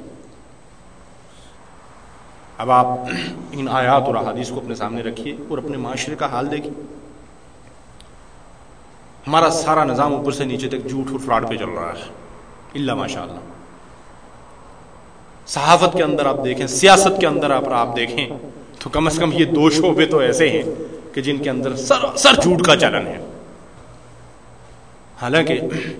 اب آپ ان آیات اور احادیث کو اپنے سامنے رکھیے اور اپنے معاشرے کا حال دیکھیے۔ ہمارا سارا نظام اوپر سے نیچے تک جھوٹ اور فراڈ پہ چل رہا ہے، الا ماشاء اللہ۔ صحافت کے اندر آپ دیکھیں، سیاست کے اندر آپ آپ دیکھیں تو کم از کم یہ دو شعبے تو ایسے ہیں کہ جن کے اندر سر سر جھوٹ کا چلن ہے۔ حالانکہ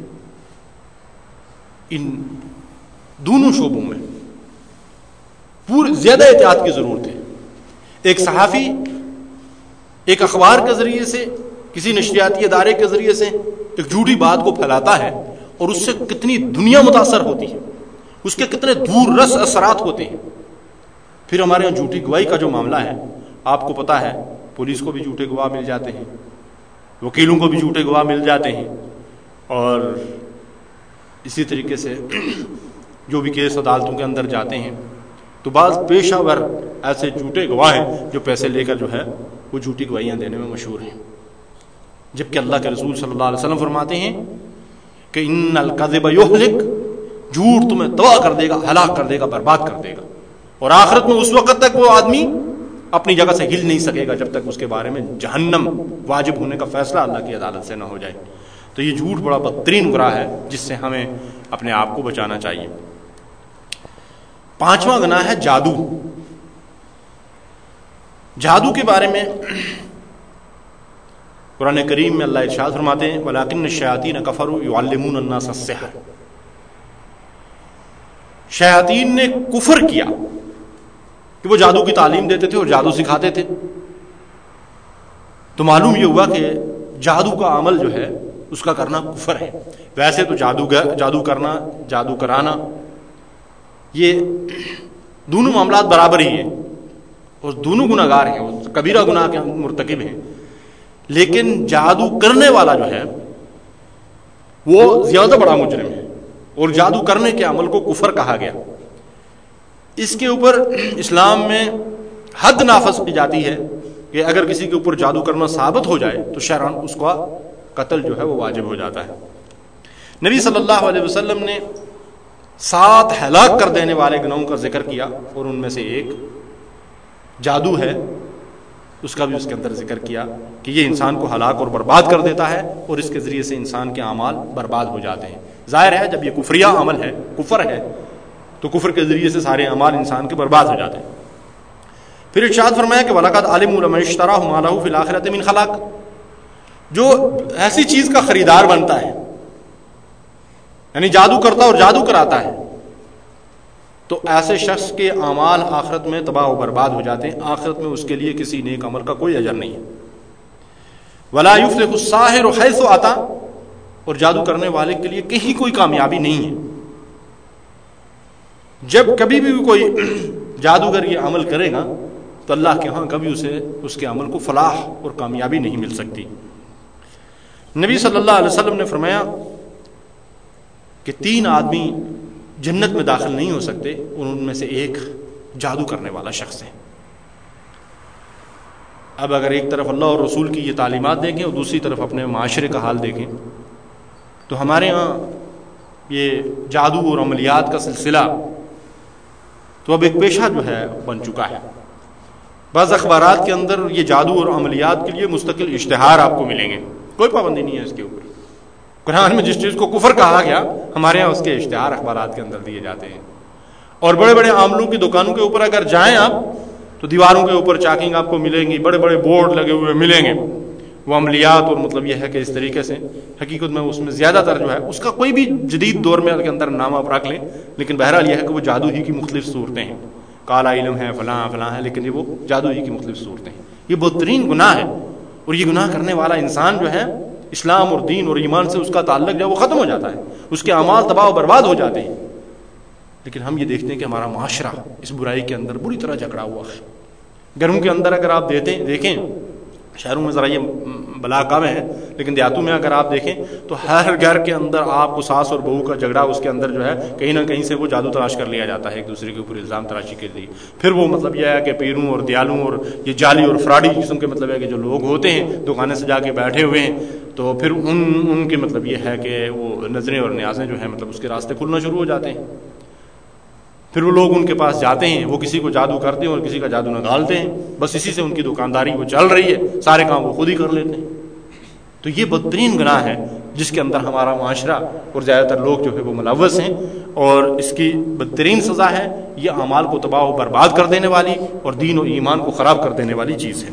ان دونوں شعبوں میں پوری زیادہ احتیاط کی ضرورت ہے۔ ایک صحافی ایک اخبار کے ذریعے سے، کسی نشریاتی ادارے کے ذریعے سے ایک جھوٹی بات کو پھیلاتا ہے اور اس سے کتنی دنیا متاثر ہوتی ہے، اس کے کتنے دور رس اثرات ہوتے ہیں۔ پھر ہمارے یہاں جھوٹی گواہی کا جو معاملہ ہے، آپ کو پتا ہے پولیس کو بھی جھوٹے گواہ مل جاتے ہیں، وکیلوں کو بھی جھوٹے گواہ مل جاتے ہیں، اور اسی طریقے سے جو بھی کیس عدالتوں کے اندر جاتے ہیں تو بعض پیشہ ور ایسے جھوٹے گواہ ہیں جو پیسے لے کر جو ہے وہ جھوٹی گواہیاں دینے میں مشہور ہیں، جبکہ اللہ کے رسول صلی اللہ علیہ وسلم فرماتے ہیں کہ ان الکذب یہلک، جھوٹ تمہیں تباہ کر دے گا، ہلاک کر دے گا، برباد کر دے گا، اور آخرت میں اس وقت تک وہ آدمی اپنی جگہ سے ہل نہیں سکے گا جب تک اس کے بارے میں جہنم واجب ہونے کا فیصلہ اللہ کی عدالت سے نہ ہو جائے۔ تو یہ جھوٹ بڑا بدترین گناہ ہے جس سے ہمیں اپنے آپ کو بچانا چاہیے۔ پانچواں گناہ ہے جادو۔ جادو کے بارے میں قرآن کریم میں اللہ ارشاد فرماتے ہیں وَلَٰكِنَّ الشَّيَاطِينَ كَفَرُوا يُعَلِّمُونَ النَّاسَ السِّحْرَ، شیاطین نے کفر کیا کہ وہ جادو کی تعلیم دیتے تھے اور جادو سکھاتے تھے۔ تو معلوم یہ ہوا کہ جادو کا عمل جو ہے اس کا کرنا کفر ہے۔ ویسے تو جادو جادو کرنا، جادو کرانا، یہ دونوں معاملات برابر ہی ہیں اور دونوں گناہ گار ہیں، کبیرہ گناہ کے مرتکب ہیں، لیکن جادو کرنے والا جو ہے وہ زیادہ بڑا مجرم ہے، اور جادو کرنے کے عمل کو کفر کہا گیا۔ اس کے اوپر اسلام میں حد نافذ کی جاتی ہے کہ اگر کسی کے اوپر جادو کرنا ثابت ہو جائے تو شرعاً اس کا قتل جو ہے وہ واجب ہو جاتا ہے۔ نبی صلی اللہ علیہ وسلم نے سات ہلاک کر دینے والے گناہوں کا ذکر کیا اور ان میں سے ایک جادو ہے، اس کا بھی اس کے اندر ذکر کیا کہ یہ انسان کو ہلاک اور برباد کر دیتا ہے اور اس کے ذریعے سے انسان کے اعمال برباد ہو جاتے ہیں۔ ظاہر ہے جب یہ کفریہ عمل ہے، کفر ہے، تو کفر کے ذریعے سے سارے اعمال انسان کے برباد ہو جاتے ہیں۔ پھر ارشاد فرمایا کہ وَلَقَدْ عَلِمُوا لَمَنِ اشْتَرَاهُ مَا لَهُ فِي الْآخِرَةِ مِنْ خَلَاقٍ، جو ایسی چیز کا خریدار بنتا ہے، یعنی جادو کرتا اور جادو کراتا ہے، تو ایسے شخص کے اعمال آخرت میں تباہ و برباد ہو جاتے ہیں، آخرت میں اس کے لیے کسی نیک عمل کا کوئی اجر نہیں ہے۔ وَلَا يُفْلِحُ السَّاحِرُ حَيْثُ أَتَىٰ، اور جادو کرنے والے کے لیے کہیں کوئی کامیابی نہیں ہے۔ جب کبھی بھی کوئی جادوگر یہ عمل کرے گا تو اللہ کے ہاں کبھی اسے اس کے عمل کو فلاح اور کامیابی نہیں مل سکتی۔ نبی صلی اللہ علیہ وسلم نے فرمایا کہ تین آدمی جنت میں داخل نہیں ہو سکتے اور ان میں سے ایک جادو کرنے والا شخص ہے۔ اب اگر ایک طرف اللہ اور رسول کی یہ تعلیمات دیکھیں اور دوسری طرف اپنے معاشرے کا حال دیکھیں تو ہمارے ہاں یہ جادو اور عملیات کا سلسلہ تو اب ایک پیشہ جو ہے بن چکا ہے. بعض اخبارات کے اندر یہ جادو اور عملیات کے لیے مستقل اشتہار آپ کو ملیں گے, کوئی پابندی نہیں ہے اس کے اوپر. قرآن میں جس چیز کو کفر کہا گیا ہمارے ہاں اس کے اشتہار اخبارات کے اندر دیے جاتے ہیں. اور بڑے بڑے عاملوں کی دکانوں کے اوپر اگر جائیں آپ تو دیواروں کے اوپر چاکنگ آپ کو ملیں گی, بڑے بڑے بورڈ لگے ہوئے ملیں گے. وہ عملیات اور مطلب یہ ہے کہ اس طریقے سے حقیقت میں اس میں زیادہ تر جو ہے اس کا کوئی بھی جدید دور میں کے اندر نام آپ رکھ لیں, لیکن بہرحال یہ ہے کہ وہ جادو ہی کی مختلف صورتیں ہیں. کالا علم ہے, فلاں فلاں ہے, لیکن یہ وہ جادو ہی کی مختلف صورتیں ہیں. یہ بدترین گناہ ہے, اور یہ گناہ کرنے والا انسان جو ہے اسلام اور دین اور ایمان سے اس کا تعلق جو ہے وہ ختم ہو جاتا ہے, اس کے اعمال تباہ و برباد ہو جاتے ہیں. لیکن ہم یہ دیکھتے ہیں کہ ہمارا معاشرہ اس برائی کے اندر بری طرح جکڑا ہوا ہے. گھروں کے اندر اگر آپ دیتے دیکھیں, شہروں میں ذرا یہ بلا کم ہے, لیکن دیہاتوں میں اگر آپ دیکھیں تو ہر گھر کے اندر آپ کو ساس اور بہو کا جھگڑا اس کے اندر جو ہے کہیں نہ کہیں سے وہ جادو تلاش کر لیا جاتا ہے, ایک دوسرے کے اوپر الزام تراشی کے لیے. پھر وہ مطلب یہ ہے کہ پیروں اور دیالوں اور یہ جعلی اور فراڈی قسم کے مطلب ہے کہ جو لوگ ہوتے ہیں دکانیں سے جا کے بیٹھے ہوئے ہیں, تو پھر ان ان کے مطلب یہ ہے کہ وہ نظریں اور نیازیں جو ہیں مطلب اس کے راستے کھلنا شروع ہو جاتے ہیں. پھر وہ لوگ ان کے پاس جاتے ہیں, وہ کسی کو جادو کرتے ہیں اور کسی کا جادو نکالتے ہیں, بس اسی سے ان کی دکانداری وہ چل رہی ہے, سارے کام وہ خود ہی کر لیتے ہیں. تو یہ بدترین گناہ ہے جس کے اندر ہمارا معاشرہ اور زیادہ تر لوگ جو ہے وہ ملوث ہیں, اور اس کی بدترین سزا ہے یہ اعمال کو تباہ و برباد کر دینے والی اور دین و ایمان کو خراب کر دینے والی چیز ہے.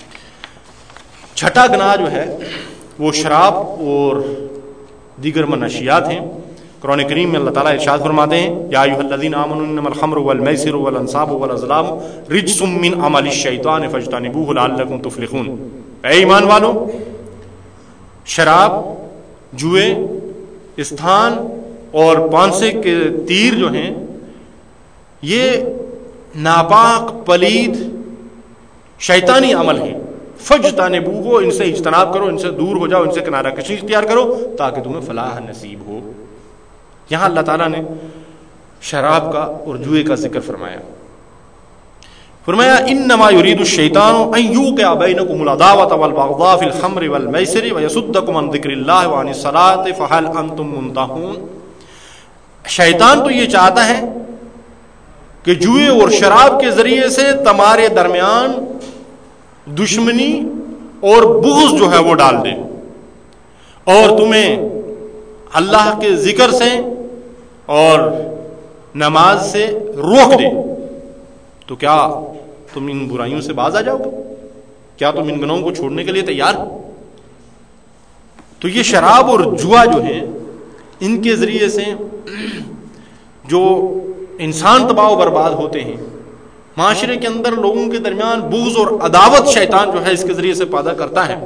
چھٹا گناہ جو ہے وہ شراب اور دیگر منشیات ہیں. قرآن کریم میں اللہ تعالیٰ ارشاد فرماتے ہیں, یا ایھا الذین آمنوا انما الخمر والمیسر والانصاب والازلام رجس من عمل الشیطان فاجتنبوہ لعلکم تفلحون. اے ایمان والو, شراب, جوئے, استھان اور پانسے کے تیر جو ہیں یہ ناپاک پلید شیطانی عمل ہیں. فاجتنبوہ, ان سے اجتناب کرو, ان سے دور ہو جاؤ, ان سے کنارہ کشی اختیار کرو تاکہ تمہیں فلاح نصیب ہو. یہاں اللہ تعالیٰ نے شراب کا اور جوئے کا ذکر فرمایا. فرمایا انما یرید الشیطان ان یوقع بینکم العداوۃ والبغضاء فی الخمر والمیسر ویصدکم عن ذکر اللہ وعن الصلاۃ فہل انتم منتہون. شیطان تو یہ چاہتا ہے کہ جوئے اور شراب کے ذریعے سے تمہارے درمیان دشمنی اور بغض جو ہے وہ ڈال دے, اور تمہیں اللہ کے ذکر سے اور نماز سے روک دے. تو کیا تم ان برائیوں سے باز آ جاؤ گے؟ کیا تم ان گناہوں کو چھوڑنے کے لیے تیار ہو؟ تو یہ شراب اور جوا جو ہیں ان کے ذریعے سے جو انسان تباہ و برباد ہوتے ہیں, معاشرے کے اندر لوگوں کے درمیان بغض اور عداوت شیطان جو ہے اس کے ذریعے سے پیدا کرتا ہے.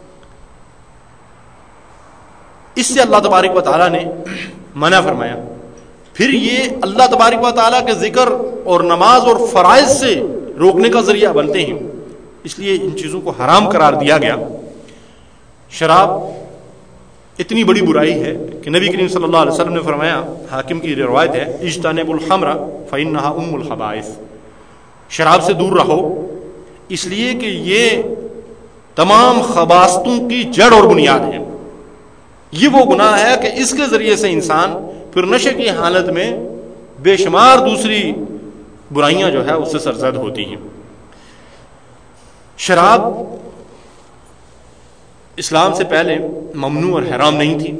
اس سے اللہ تبارک و تعالیٰ نے منع فرمایا. پھر یہ اللہ تبارک و تعالیٰ کے ذکر اور نماز اور فرائض سے روکنے کا ذریعہ بنتے ہیں, اس لیے ان چیزوں کو حرام قرار دیا گیا. شراب اتنی بڑی برائی ہے کہ نبی کریم صلی اللہ علیہ وسلم نے فرمایا, حاکم کی روایت ہے, اجتنبوا الخمر فإنها ام الخبائث. شراب سے دور رہو اس لیے کہ یہ تمام خباثتوں کی جڑ اور بنیاد ہے. یہ وہ گناہ ہے کہ اس کے ذریعے سے انسان پھر نشے کی حالت میں بے شمار دوسری برائیاں جو ہے اس سے سرزد ہوتی ہیں. شراب اسلام سے پہلے ممنوع اور حرام نہیں تھی,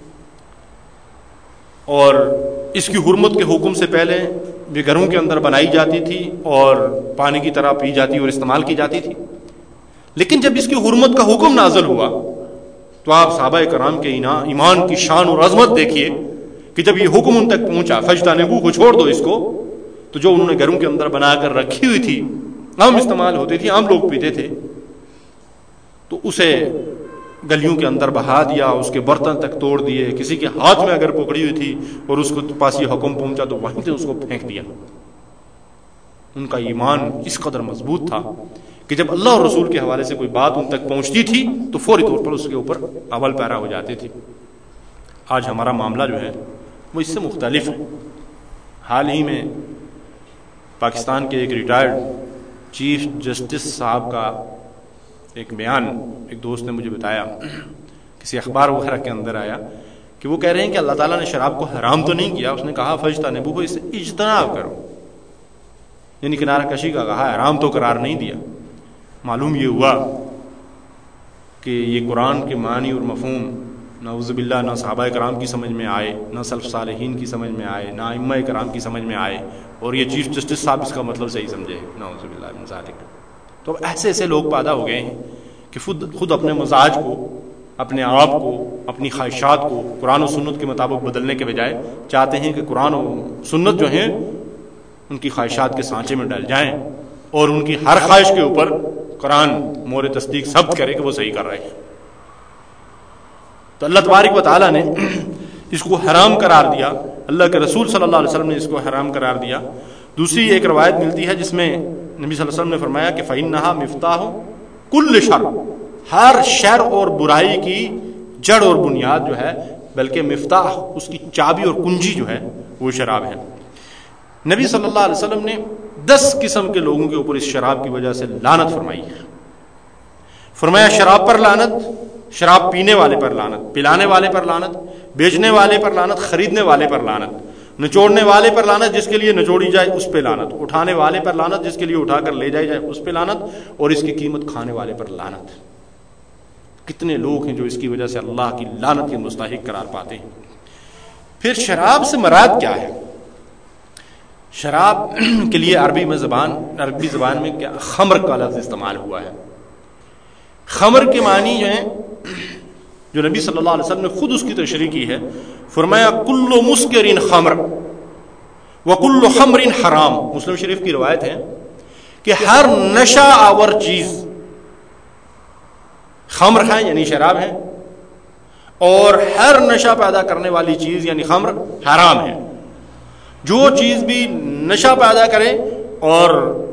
اور اس کی حرمت کے حکم سے پہلے بھی گھروں کے اندر بنائی جاتی تھی اور پانی کی طرح پی جاتی اور استعمال کی جاتی تھی. لیکن جب اس کی حرمت کا حکم نازل ہوا تو آپ صحابہ کرام کے ایمان کی شان اور عظمت دیکھیے کہ جب یہ حکم ان تک پہنچا, فاجتنبوہ کو چھوڑ دو اس کو, تو جو انہوں نے گھروں کے اندر بنا کر رکھی ہوئی تھی, عام استعمال ہوتی تھی, عام لوگ پیتے تھے, تو اسے گلیوں کے اندر بہا دیا, اس کے برتن تک توڑ دیے, کسی کے ہاتھ میں اگر پکڑی ہوئی تھی اور اس کو پاس یہ حکم پہنچا تو وہیں سے اس کو پھینک دیا. ان کا ایمان اس قدر مضبوط تھا کہ جب اللہ اور رسول کے حوالے سے کوئی بات ان تک پہنچتی تھی تو فوری طور پر اس کے اوپر عمل پیرا ہو جاتے تھے. آج ہمارا معاملہ جو ہے وہ اس سے مختلف ہے. حال ہی میں پاکستان کے ایک ریٹائرڈ چیف جسٹس صاحب کا ایک بیان ایک دوست نے مجھے بتایا, کسی اخبار وغیرہ کے اندر آیا, کہ وہ کہہ رہے ہیں کہ اللہ تعالیٰ نے شراب کو حرام تو نہیں کیا, اس نے کہا فاجتنبوہ, اس سے اجتناب کرو. یعنی کنارہ کشی کا کہا، حرام تو قرار نہیں دیا۔ معلوم یہ ہوا کہ یہ قرآن کے معنی اور مفہوم نعوذ باللہ نہ صحابہ کرام کی سمجھ میں آئے، نہ سلف صالحین کی سمجھ میں آئے، نہ ائمہ کرام کی سمجھ میں آئے، اور یہ چیف جسٹس صاحب اس کا مطلب صحیح سمجھے، نعوذ باللہ من ذالک۔ تو اب ایسے ایسے لوگ پیدا ہو گئے ہیں کہ خود خود اپنے مزاج کو، اپنے آپ کو، اپنی خواہشات کو قرآن و سنت کے مطابق بدلنے کے بجائے چاہتے ہیں کہ قرآن و سنت جو ہیں ان کی خواہشات کے سانچے میں ڈل جائیں، اور ان کی ہر خواہش کے اوپر قرآن مور تصدیق ثبت کرے کہ وہ صحیح کر رہے ہیں۔ تو اللہ تبارک و تعالیٰ نے اس کو حرام قرار دیا، اللہ کے رسول صلی اللہ علیہ وسلم نے اس کو حرام قرار دیا۔ دوسری ایک روایت ملتی ہے جس میں نبی صلی اللہ علیہ وسلم نے فرمایا کہ فَإِنَّهَا مِفْتَاحُ كُلِّ شَرٍ، ہر شر اور برائی کی جڑ اور بنیاد جو ہے، بلکہ مفتاح اس کی چابی اور کنجی جو ہے وہ شراب ہے۔ نبی صلی اللہ علیہ وسلم نے دس قسم کے لوگوں کے اوپر اس شراب کی وجہ سے لعنت فرمائی ہے۔ فرمایا شراب پر لعنت، شراب پینے والے پر لعنت، پلانے والے پر لعنت، بیچنے والے پر لعنت، خریدنے والے پر لعنت، نچوڑنے والے پر لعنت جس کے لیے نچوڑی جائے اس پہ لعنت، اٹھانے والے پر لعنت جس کے لیے اٹھا کر لے جائی جائے اس پہ لعنت، اور اس کی قیمت کھانے والے پر لعنت۔ کتنے لوگ ہیں جو اس کی وجہ سے اللہ کی لعنت کے مستحق قرار پاتے ہیں۔ پھر شراب سے مراد کیا ہے؟ شراب کے لیے عربی میں زبان عربی زبان میں کیا خمر کا لفظ استعمال ہوا ہے۔ خمر کے معنی جو ہیں جو نبی صلی اللہ علیہ وسلم نے خود اس کی تشریح کی ہے، فرمایا کل مسکر خمر وکل خمر حرام۔ مسلم شریف کی روایت ہے کہ ہر نشہ آور چیز خمر ہے یعنی شراب ہے، اور ہر نشہ پیدا کرنے والی چیز یعنی خمر حرام ہے۔ جو چیز بھی نشہ پیدا کرے، اور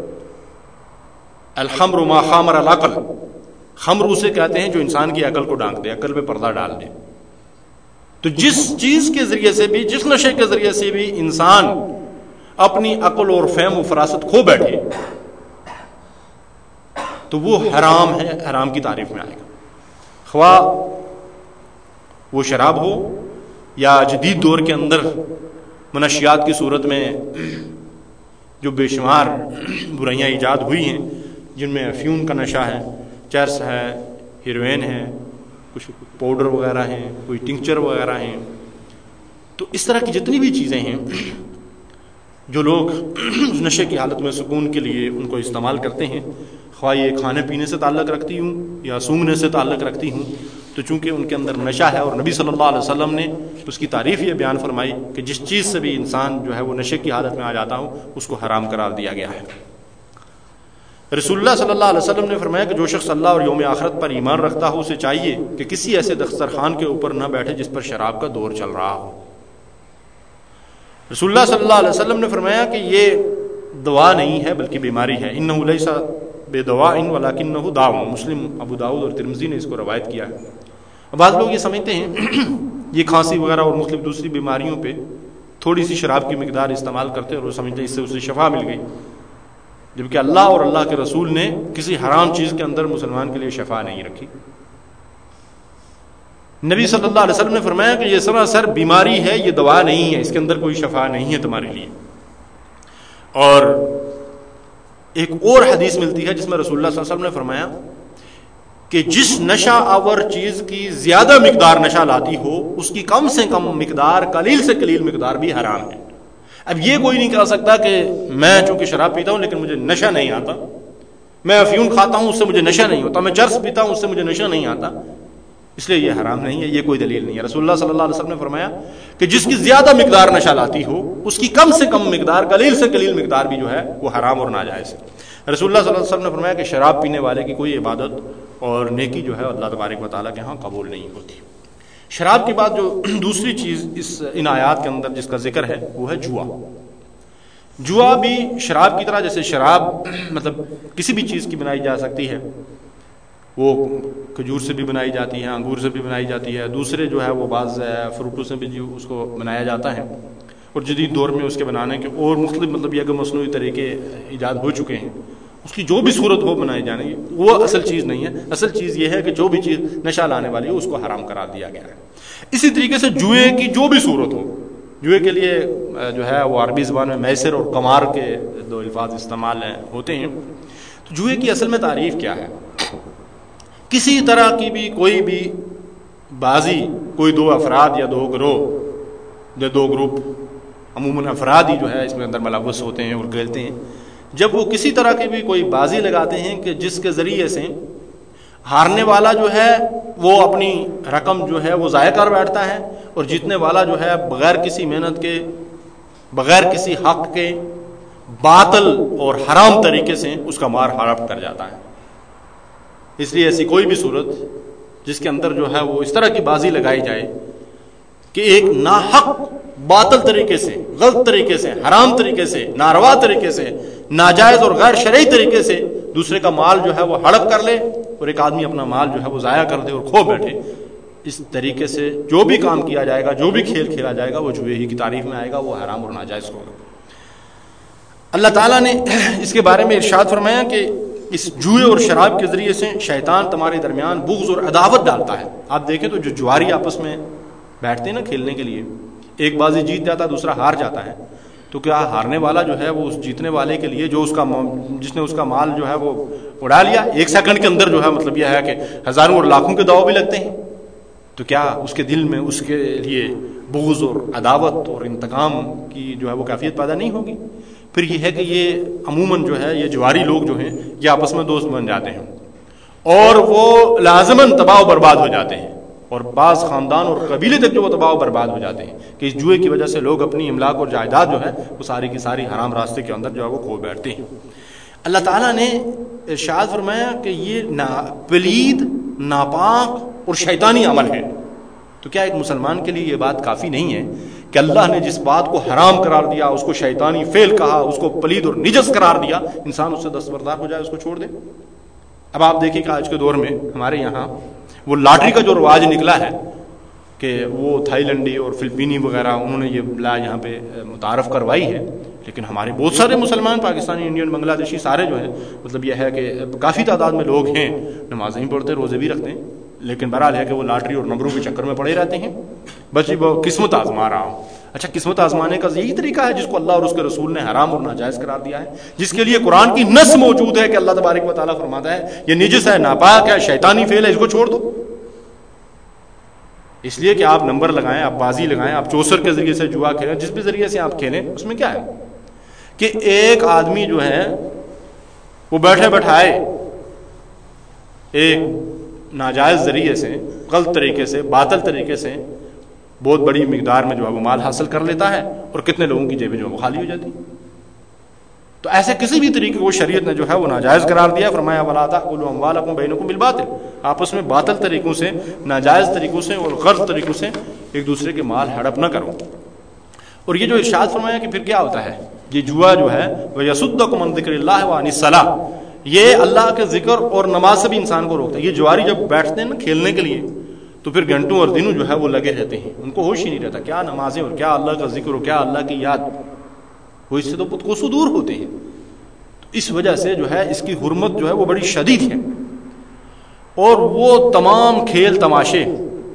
الخمر ما خامر العقل، خمر اسے کہتے ہیں جو انسان کی عقل کو ڈھانک دے، عقل پہ پردہ ڈال دے۔ تو جس چیز کے ذریعے سے بھی، جس نشے کے ذریعے سے بھی انسان اپنی عقل اور فہم و فراست کھو بیٹھے تو وہ حرام ہے، حرام کی تعریف میں آئے گا، خواہ وہ شراب ہو یا جدید دور کے اندر منشیات کی صورت میں جو بے شمار برائیاں ایجاد ہوئی ہیں، جن میں افیون کا نشہ ہے، چرس ہے، ہیروین ہے، کچھ پاؤڈر وغیرہ ہیں، کوئی ٹنکچر وغیرہ ہیں۔ تو اس طرح کی جتنی بھی چیزیں ہیں جو لوگ اس نشے کی حالت میں سکون کے لیے ان کو استعمال کرتے ہیں، خواہ یہ کھانے پینے سے تعلق رکھتی ہوں یا سونگھنے سے تعلق رکھتی ہوں، تو چونکہ ان کے اندر نشہ ہے، اور نبی صلی اللہ علیہ وسلم نے اس کی تعریف یہ بیان فرمائی کہ جس چیز سے بھی انسان جو ہے وہ نشے کی حالت میں آ جاتا ہو اس کو حرام قرار دیا گیا ہے۔ رسول اللہ صلی اللہ علیہ وسلم نے فرمایا کہ جو شخص اللہ اور یوم آخرت پر ایمان رکھتا ہو اسے چاہیے کہ کسی ایسے دسترخوان کے اوپر نہ بیٹھے جس پر شراب کا دور چل رہا ہو۔ رسول اللہ صلی اللہ علیہ وسلم نے فرمایا کہ یہ دوا نہیں ہے بلکہ بیماری ہے، انہ لیس بدواء ولکنہ داء۔ مسلم، ابو داؤد اور ترمذی نے اس کو روایت کیا ہے۔ بعض لوگ یہ سمجھتے ہیں یہ کھانسی وغیرہ اور مختلف دوسری بیماریوں پہ تھوڑی سی شراب کی مقدار استعمال کرتے ہیں اور وہ سمجھتے ہیں اس سے اسے شفا مل گئی، جبکہ اللہ اور اللہ کے رسول نے کسی حرام چیز کے اندر مسلمان کے لیے شفا نہیں رکھی۔ نبی صلی اللہ علیہ وسلم نے فرمایا کہ یہ سراسر بیماری ہے، یہ دوا نہیں ہے، اس کے اندر کوئی شفا نہیں ہے تمہارے لیے۔ اور ایک اور حدیث ملتی ہے جس میں رسول اللہ صلی اللہ علیہ وسلم نے فرمایا کہ جس نشہ آور چیز کی زیادہ مقدار نشہ لاتی ہو اس کی کم سے کم مقدار، قلیل سے قلیل مقدار بھی حرام ہے۔ اب یہ کوئی نہیں کہہ سکتا کہ میں چونکہ شراب پیتا ہوں لیکن مجھے نشہ نہیں آتا، میں افیون کھاتا ہوں اس سے مجھے نشہ نہیں ہوتا، میں چرس پیتا ہوں اس سے مجھے نشہ نہیں آتا، اس لیے یہ حرام نہیں ہے، یہ کوئی دلیل نہیں ہے۔ رسول اللہ صلی اللہ علیہ وسلم نے فرمایا کہ جس کی زیادہ مقدار نشہ لاتی ہو اس کی کم سے کم مقدار، قلیل سے قلیل مقدار بھی جو ہے وہ حرام اور ناجائز ہے۔ رسول اللہ صلی اللہ علیہ وسلم نے فرمایا کہ شراب پینے والے کی کوئی عبادت اور نیکی جو ہے اللہ تبارک و تعالیٰ کے ہاں قبول نہیں ہوتی۔ شراب کے بعد جو دوسری چیز اس ان آیات کے اندر جس کا ذکر ہے وہ ہے جوا۔ جوا بھی شراب کی طرح، جیسے شراب مطلب کسی بھی چیز کی بنائی جا سکتی ہے، وہ کھجور سے بھی بنائی جاتی ہے، انگور سے بھی بنائی جاتی ہے، دوسرے جو ہے وہ بعض فروٹوں سے بھی جو اس کو بنایا جاتا ہے، اور جدید دور میں اس کے بنانے کے اور مختلف مطلب یہ کہ مصنوعی طریقے ایجاد ہو چکے ہیں، اس کی جو بھی صورت ہو بنائی جانے کی وہ اصل چیز نہیں ہے۔ اصل چیز یہ ہے کہ جو بھی چیز نشہ لانے والی ہے اس کو حرام قرار دیا گیا ہے۔ اسی طریقے سے جوئے کی جو بھی صورت ہو، جوئے کے لیے جو ہے وہ عربی زبان میں میسر اور قمار کے دو الفاظ استعمال ہوتے ہیں. تو جوئے کی اصل میں تعریف کیا ہے؟ کسی طرح کی بھی کوئی بھی بازی، کوئی دو افراد یا دو گروہ یا دو گروپ، عموماً افراد ہی جو ہے اس میں اندر ملوث ہوتے ہیں اور کھیلتے ہیں. جب وہ کسی طرح کی بھی کوئی بازی لگاتے ہیں کہ جس کے ذریعے سے ہارنے والا جو ہے وہ اپنی رقم جو ہے وہ ضائع کر بیٹھتا ہے، اور جیتنے والا جو ہے بغیر کسی محنت کے، بغیر کسی حق کے، باطل اور حرام طریقے سے اس کا مار ہڑپ کر جاتا ہے. اس لیے ایسی کوئی بھی صورت جس کے اندر جو ہے وہ اس طرح کی بازی لگائی جائے کہ ایک ناحق باطل طریقے سے، غلط طریقے سے، حرام طریقے سے، ناروا طریقے سے، ناجائز اور غیر شرعی طریقے سے دوسرے کا مال جو ہے وہ ہڑپ کر لے اور ایک آدمی اپنا مال جو ہے وہ ضائع کر دے اور کھو بیٹھے، اس طریقے سے جو بھی کام کیا جائے گا، جو بھی کھیل کھیلا جائے گا، وہ جوئے ہی کی تعریف میں آئے گا، وہ حرام اور ناجائز ہوگا. اللہ تعالیٰ نے اس کے بارے میں ارشاد فرمایا کہ اس جوئے اور شراب کے ذریعے سے شیطان تمہارے درمیان بغض اور عداوت ڈالتا ہے. آپ دیکھیں تو جو جواری آپس میں بیٹھتے ہیں نا کھیلنے کے لیے، ایک بازی جیت جاتا ہے، دوسرا ہار جاتا ہے، تو کیا ہارنے والا جو ہے وہ اس جیتنے والے کے لیے جو اس کا جس نے اس کا مال جو ہے وہ اڑا لیا، ایک سیکنڈ کے اندر جو ہے مطلب یہ ہے کہ ہزاروں اور لاکھوں کے داؤ بھی لگتے ہیں، تو کیا اس کے دل میں اس کے لیے بغض اور عداوت اور انتقام کی جو ہے وہ کیفیت پیدا نہیں ہوگی؟ پھر یہ ہے کہ یہ عموماً جو ہے یہ جواری لوگ جو ہیں یہ آپس میں دوست بن جاتے ہیں اور وہ لازماً تباہ و برباد ہو جاتے ہیں، اور بعض خاندان اور قبیلے تک جو وہ تباہ و برباد ہو جاتے ہیں کہ اس جوئے کی وجہ سے لوگ اپنی املاک اور جائیداد جو ہے وہ ساری کی ساری حرام راستے کے اندر جو ہے وہ کھو بیٹھتے ہیں. اللہ تعالیٰ نے ارشاد فرمایا کہ یہ نا پلید، ناپاک اور شیطانی عمل ہے. تو کیا ایک مسلمان کے لیے یہ بات کافی نہیں ہے کہ اللہ نے جس بات کو حرام قرار دیا، اس کو شیطانی فعل کہا، اس کو پلید اور نجس قرار دیا، انسان اس سے دستبردار ہو جائے، اس کو چھوڑ دے؟ اب آپ دیکھیں کہ آج کے دور میں ہمارے یہاں وہ لاٹری کا جو رواج نکلا ہے کہ وہ تھائی لینڈی اور فلپینی وغیرہ انہوں نے یہ بلا یہاں پہ متعارف کروائی ہے، لیکن ہمارے بہت سارے مسلمان، پاکستانی، انڈین، بنگلہ دیشی سارے جو ہیں مطلب یہ ہے کہ کافی تعداد میں لوگ ہیں، نمازیں بھی پڑھتے، روزے بھی رکھتے ہیں، لیکن بہرحال ہے کہ وہ لاٹری اور نمبروں کے چکر میں پڑے رہتے ہیں. بس وہ قسمت آزما رہا ہوں. اچھا، قسمت آزمانے کا یہی طریقہ ہے جس کو اللہ اور اس کے رسول نے حرام اور ناجائز قرار دیا ہے، جس کے لیے قرآن کی نص موجود ہے کہ اللہ تبارک و تعالیٰ فرماتا ہے یہ نجس ہے، ناپاک ہے، شیطانی فعل ہے، اس کو چھوڑ دو. اس لیے کہ آپ نمبر لگائیں، آپ بازی لگائیں، آپ چوسر کے ذریعے سے جوا کھیلیں، جس بھی ذریعے سے آپ کھیلیں، اس میں کیا ہے کہ ایک آدمی جو ہے وہ بیٹھے بیٹھائے ایک ناجائز ذریعے سے، غلط طریقے سے، باطل طریقے سے بہت بڑی مقدار میں جو ہے وہ مال حاصل کر لیتا ہے، اور کتنے لوگوں کی جیبیں جو ہے وہ خالی ہو جاتی ہیں. تو ایسے کسی بھی طریقے کو شریعت نے جو ہے وہ ناجائز قرار دیا. فرمایا وَلَا تَأْكُلُوا أَمْوَالَكُمْ بَيْنَكُمْ بِالْبَاطِلِ، آپس میں باطل طریقوں سے، ناجائز طریقوں سے اور غلط طریقوں سے ایک دوسرے کے مال ہڑپ نہ کرو. اور یہ جو ارشاد فرمایا کہ پھر کیا ہوتا ہے، یہ جوا جو ہے وَيَصُدَّكُمْ عَنْ ذِكْرِ اللَّهِ وَعَنِ الصَّلَاةِ، یہ اللہ کے ذکر اور نماز سے بھی انسان کو روکتا ہے. یہ جواری جب بیٹھتے ہیں نا کھیلنے کے لیے تو پھر گھنٹوں اور دنوں جو ہے وہ لگے رہتے ہیں، ان کو ہوش ہی نہیں رہتا کیا نمازیں اور کیا اللہ کا ذکر اور کیا اللہ کی یاد، وہ اس سے تو خود کو دور ہوتے ہیں. اس وجہ سے جو ہے اس کی حرمت جو ہے وہ بڑی شدید ہے. اور وہ تمام کھیل تماشے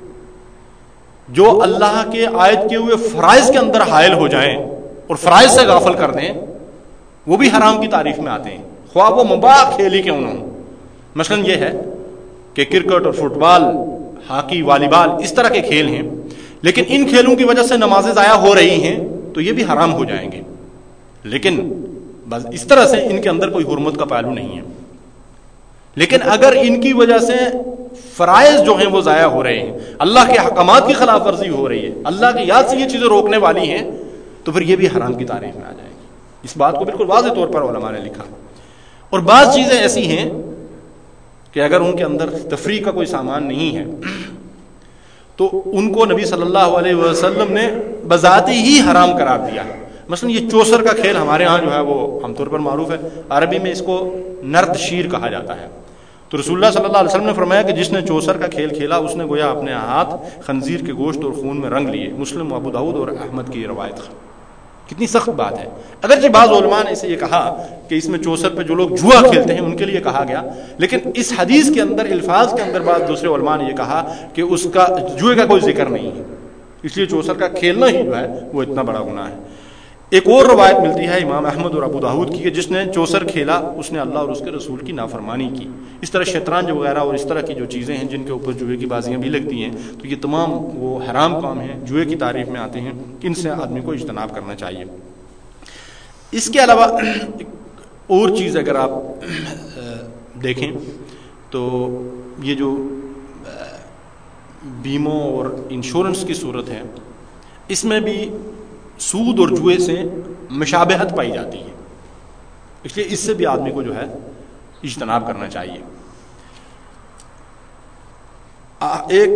جو اللہ کے عائد کیے ہوئے فرائض کے اندر حائل ہو جائیں اور فرائض سے غافل کر دیں، وہ بھی حرام کی تعریف میں آتے ہیں، خواہ وہ مباح کھیل ہی کیوں نہ ہو. مثلاً یہ ہے کہ کرکٹ اور فٹ بال، ہاکی، والی بال، اس طرح کے کھیل ہیں، لیکن ان کھیلوں کی وجہ سے نمازیں ضائع ہو رہی ہیں تو یہ بھی حرام ہو جائیں گے، لیکن بس اس طرح سے ان کے اندر کوئی حرمت کا پہلو نہیں ہے. لیکن اگر ان کی وجہ سے فرائض جو ہیں وہ ضائع ہو رہے ہیں، اللہ کے احکامات کی خلاف ورزی ہو رہی ہے، اللہ کی یاد سے یہ چیزیں روکنے والی ہیں، تو پھر یہ بھی حرام کی تعریف میں آ جائے گی. اس بات کو بالکل واضح طور پر علماء نے لکھا. اور بعض چیزیں ایسی ہیں کہ اگر ان کے اندر تفریح کا کوئی سامان نہیں ہے تو ان کو نبی صلی اللہ علیہ وسلم نے بذات ہی حرام قرار دیا. مثلا یہ چوسر کا کھیل ہمارے ہاں جو ہے وہ عام طور پر معروف ہے، عربی میں اس کو نرد شیر کہا جاتا ہے. تو رسول اللہ صلی اللہ علیہ وسلم نے فرمایا کہ جس نے چوسر کا کھیل کھیلا اس نے گویا اپنے ہاتھ خنزیر کے گوشت اور خون میں رنگ لیے. مسلم، ابو داؤد اور احمد کی روایت. کتنی سخت بات ہے. اگرچہ بعض علماء نے اسے یہ کہا کہ اس میں چوسر پہ جو لوگ جوا کھیلتے ہیں ان کے لیے کہا گیا، لیکن اس حدیث کے اندر، الفاظ کے اندر بعض دوسرے علماء نے یہ کہا کہ اس کا جوئے کا کوئی ذکر نہیں ہے. اس لیے چوسر کا کھیلنا ہی جو ہے وہ اتنا بڑا گناہ ہے۔ ایک اور روایت ملتی ہے امام احمد اور ابو داؤد کی کہ جس نے چوسر کھیلا اس نے اللہ اور اس کے رسول کی نافرمانی کی۔ اس طرح شطرنج وغیرہ اور اس طرح کی جو چیزیں ہیں جن کے اوپر جوئے کی بازیاں بھی لگتی ہیں، تو یہ تمام وہ حرام کام ہیں، جوئے کی تعریف میں آتے ہیں، ان سے آدمی کو اجتناب کرنا چاہیے۔ اس کے علاوہ ایک اور چیز اگر آپ دیکھیں تو یہ جو بیموں اور انشورنس کی صورت ہے، اس میں بھی سود اور جوئے سے مشابہت پائی جاتی ہے، اس لیے اس سے بھی آدمی کو جو ہے اجتناب کرنا چاہیے۔ ایک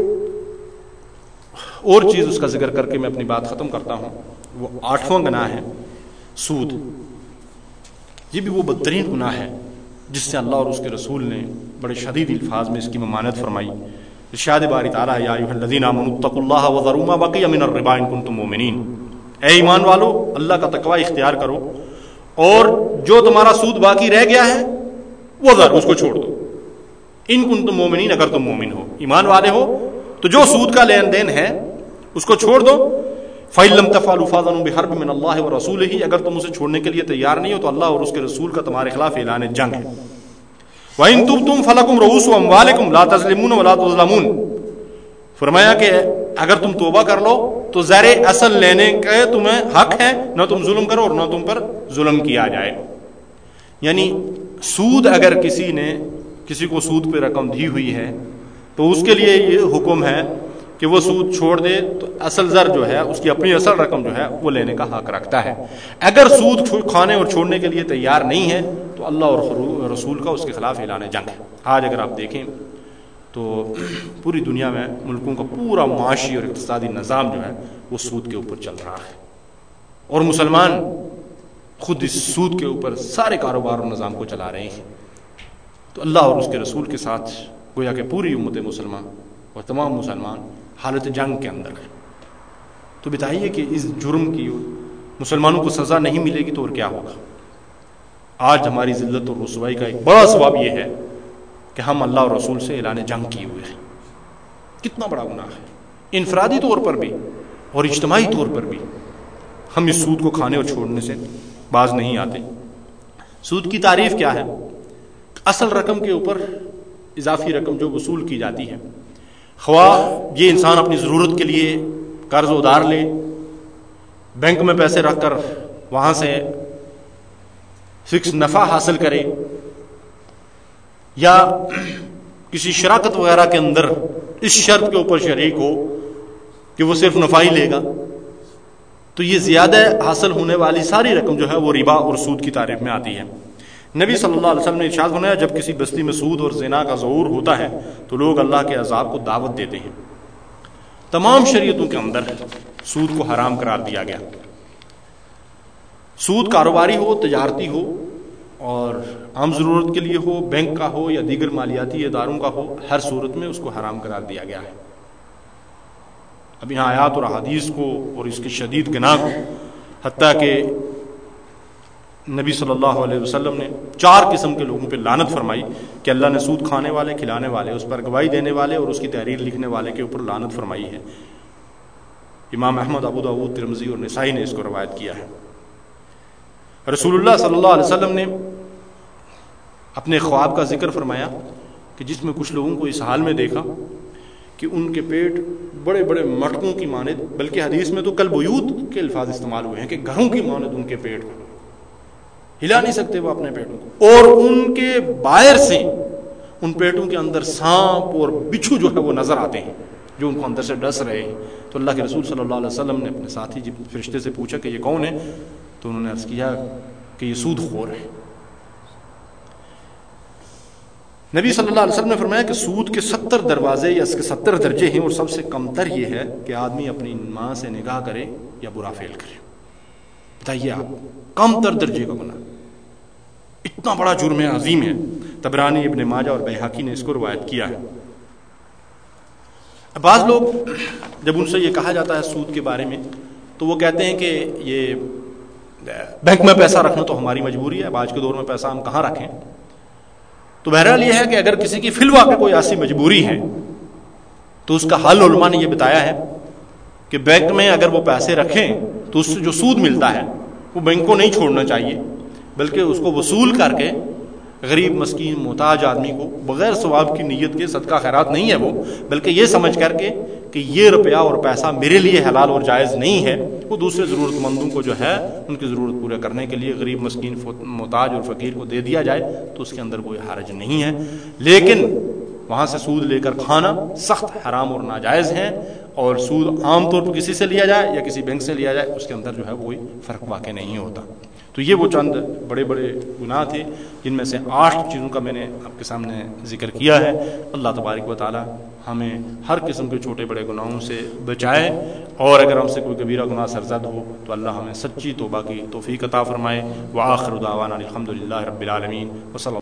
اور چیز اس کا ذکر کر کے میں اپنی بات ختم کرتا ہوں، وہ آٹھواں گناہ ہے سود۔ یہ بھی وہ بدترین گناہ ہے جس سے اللہ اور اس کے رسول نے بڑے شدید الفاظ میں اس کی ممانعت فرمائی۔ ارشاد باری تعالیٰ یا ایھا الذین آمنوا اتقوا اللہ وذروا ما بقی من الربا ان کنتم مؤمنین، اے ایمان والو اللہ کا تقوی اختیار کرو اور جو تمہارا سود باقی رہ گیا ہے وہ ذر اس کو چھوڑ دو، ان کنتم مؤمنین اگر تم مومن ہو، ایمان والے ہو تو جو سود کا لین دین ہے اس کو چھوڑ دو۔ فَإِن لَّمْ تَفْعَلُوا فَأْذَنُوا بِحَرْبٍ مِّنَ اللَّهِ وَرَسُولِهِ، اگر تم اسے چھوڑنے کے لیے تیار نہیں ہو تو اللہ اور اس کے رسول کا تمہارے خلاف اعلان جنگ ہے۔ وَإِن تُبْتُمْ فَلَكُمْ رُءُوسُ أَمْوَالِكُمْ لَا تَظْلِمُونَ وَلَا تُظْلَمُونَ، فرمایا کہ اگر تم توبہ کر لو تو زر اصل لینے کا تمہیں حق ہے، نہ تم ظلم کرو اور نہ تم پر ظلم کیا جائے۔ یعنی سود اگر کسی نے کسی کو سود پہ رقم دی ہوئی ہے تو اس کے لیے یہ حکم ہے کہ وہ سود چھوڑ دے، تو اصل زر جو ہے اس کی اپنی اصل رقم جو ہے وہ لینے کا حق رکھتا ہے۔ اگر سود کھانے اور چھوڑنے کے لیے تیار نہیں ہے تو اللہ اور رسول کا اس کے خلاف اعلان جنگ ہے۔ آج اگر آپ دیکھیں تو پوری دنیا میں ملکوں کا پورا معاشی اور اقتصادی نظام جو ہے وہ سود کے اوپر چل رہا ہے، اور مسلمان خود اس سود کے اوپر سارے کاروبار اور نظام کو چلا رہے ہیں۔ تو اللہ اور اس کے رسول کے ساتھ گویا کہ پوری امت مسلمان اور تمام مسلمان حالت جنگ کے اندر ہے۔ تو بتائیے کہ اس جرم کی مسلمانوں کو سزا نہیں ملے گی تو اور کیا ہوگا؟ آج ہماری ذلت اور رسوائی کا ایک بڑا سبب یہ ہے کہ ہم اللہ اور رسول سے اعلان جنگ کیے ہوئے ہیں۔ کتنا بڑا گناہ ہے، انفرادی طور پر بھی اور اجتماعی طور پر بھی ہم اس سود کو کھانے اور چھوڑنے سے باز نہیں آتے۔ سود کی تعریف کیا ہے؟ اصل رقم کے اوپر اضافی رقم جو وصول کی جاتی ہے، خواہ یہ انسان اپنی ضرورت کے لیے قرض ادار لے، بینک میں پیسے رکھ کر وہاں سے فکس نفع حاصل کرے، یا کسی شراکت وغیرہ کے اندر اس شرط کے اوپر شریک ہو کہ وہ صرف نفع ہی لے گا، تو یہ زیادہ حاصل ہونے والی ساری رقم جو ہے وہ ربا اور سود کی تعریف میں آتی ہے۔ نبی صلی اللہ علیہ وسلم نے ارشاد فرمایا جب کسی بستی میں سود اور زنا کا ظہور ہوتا ہے تو لوگ اللہ کے عذاب کو دعوت دیتے ہیں۔ تمام شریعتوں کے اندر سود کو حرام قرار دیا گیا۔ سود کاروباری ہو، تجارتی ہو اور عام ضرورت کے لیے ہو، بینک کا ہو یا دیگر مالیاتی اداروں کا ہو، ہر صورت میں اس کو حرام قرار دیا گیا ہے۔ اب یہاں آیات اور احادیث کو اور اس کے شدید گناہ کو، حتیٰ کہ نبی صلی اللہ علیہ وسلم نے چار قسم کے لوگوں پہ لعنت فرمائی کہ اللہ نے سود کھانے والے، کھلانے والے، اس پر گواہی دینے والے اور اس کی تحریر لکھنے والے کے اوپر لعنت فرمائی ہے۔ امام احمد، ابو داؤد، ترمذی اور نسائی نے اس کو روایت کیا ہے۔ رسول اللہ صلی اللہ علیہ وسلم نے اپنے خواب کا ذکر فرمایا کہ جس میں کچھ لوگوں کو اس حال میں دیکھا کہ ان کے پیٹ بڑے بڑے مٹکوں کی مانند، بلکہ حدیث میں تو کل بیوت کے الفاظ استعمال ہوئے ہیں کہ گھروں کی مانند ان کے پیٹ، ہلا نہیں سکتے وہ اپنے پیٹوں کو، اور ان کے باہر سے ان پیٹوں کے اندر سانپ اور بچھو جو ہے وہ نظر آتے ہیں جو ان کو اندر سے ڈس رہے ہیں۔ تو اللہ کے رسول صلی اللہ علیہ وسلم نے اپنے ساتھی جب فرشتے سے پوچھا کہ یہ کون ہے، تو انہوں نے عرض کیا کہ یہ سود خور ہے۔ نبی صلی اللہ علیہ وسلم نے فرمایا کہ سود کے ستر دروازے یا اس کے ستر درجے ہیں، اور سب سے کم تر یہ ہے کہ آدمی اپنی ماں سے نکاح کرے یا برا فعل کرے۔ بتائیے آپ، کم تر درجے کا گناہ، اتنا بڑا جرم عظیم ہے۔ طبرانی، ابن ماجہ اور بیہقی نے اس کو روایت کیا ہے۔ بعض لوگ جب ان سے یہ کہا جاتا ہے سود کے بارے میں تو وہ کہتے ہیں کہ یہ بینک میں پیسہ رکھنا تو ہماری مجبوری ہے، اب آج کے دور میں پیسہ ہم کہاں رکھیں۔ تو بہرحال یہ ہے کہ اگر کسی کی فی الواقع کوئی ایسی مجبوری ہے تو اس کا حل علماء نے یہ بتایا ہے کہ بینک میں اگر وہ پیسے رکھیں تو اس سے جو سود ملتا ہے وہ بینک کو نہیں چھوڑنا چاہیے، بلکہ اس کو وصول کر کے غریب مسکین محتاج آدمی کو بغیر ثواب کی نیت کے، صدقہ خیرات نہیں ہے وہ، بلکہ یہ سمجھ کر کے کہ یہ روپیہ اور پیسہ میرے لیے حلال اور جائز نہیں ہے، وہ دوسرے ضرورت مندوں کو جو ہے ان کی ضرورت پورا کرنے کے لیے غریب مسکین محتاج اور فقیر کو دے دیا جائے تو اس کے اندر کوئی حرج نہیں ہے۔ لیکن وہاں سے سود لے کر کھانا سخت حرام اور ناجائز ہے، اور سود عام طور پر کسی سے لیا جائے یا کسی بینک سے لیا جائے اس کے اندر جو ہے کوئی فرق واقع نہیں ہوتا۔ تو یہ وہ چند بڑے بڑے گناہ تھے جن میں سے آٹھ چیزوں کا میں نے آپ کے سامنے ذکر کیا ہے۔ اللہ تبارک و تعالی ہمیں ہر قسم کے چھوٹے بڑے گناہوں سے بچائے، اور اگر ہم سے کوئی کبیرہ گناہ سرزد ہو تو اللہ ہمیں سچی توبہ کی توفیق عطا فرمائے۔ وآخر دعوانا الحمد للہ رب العالمین، وصلی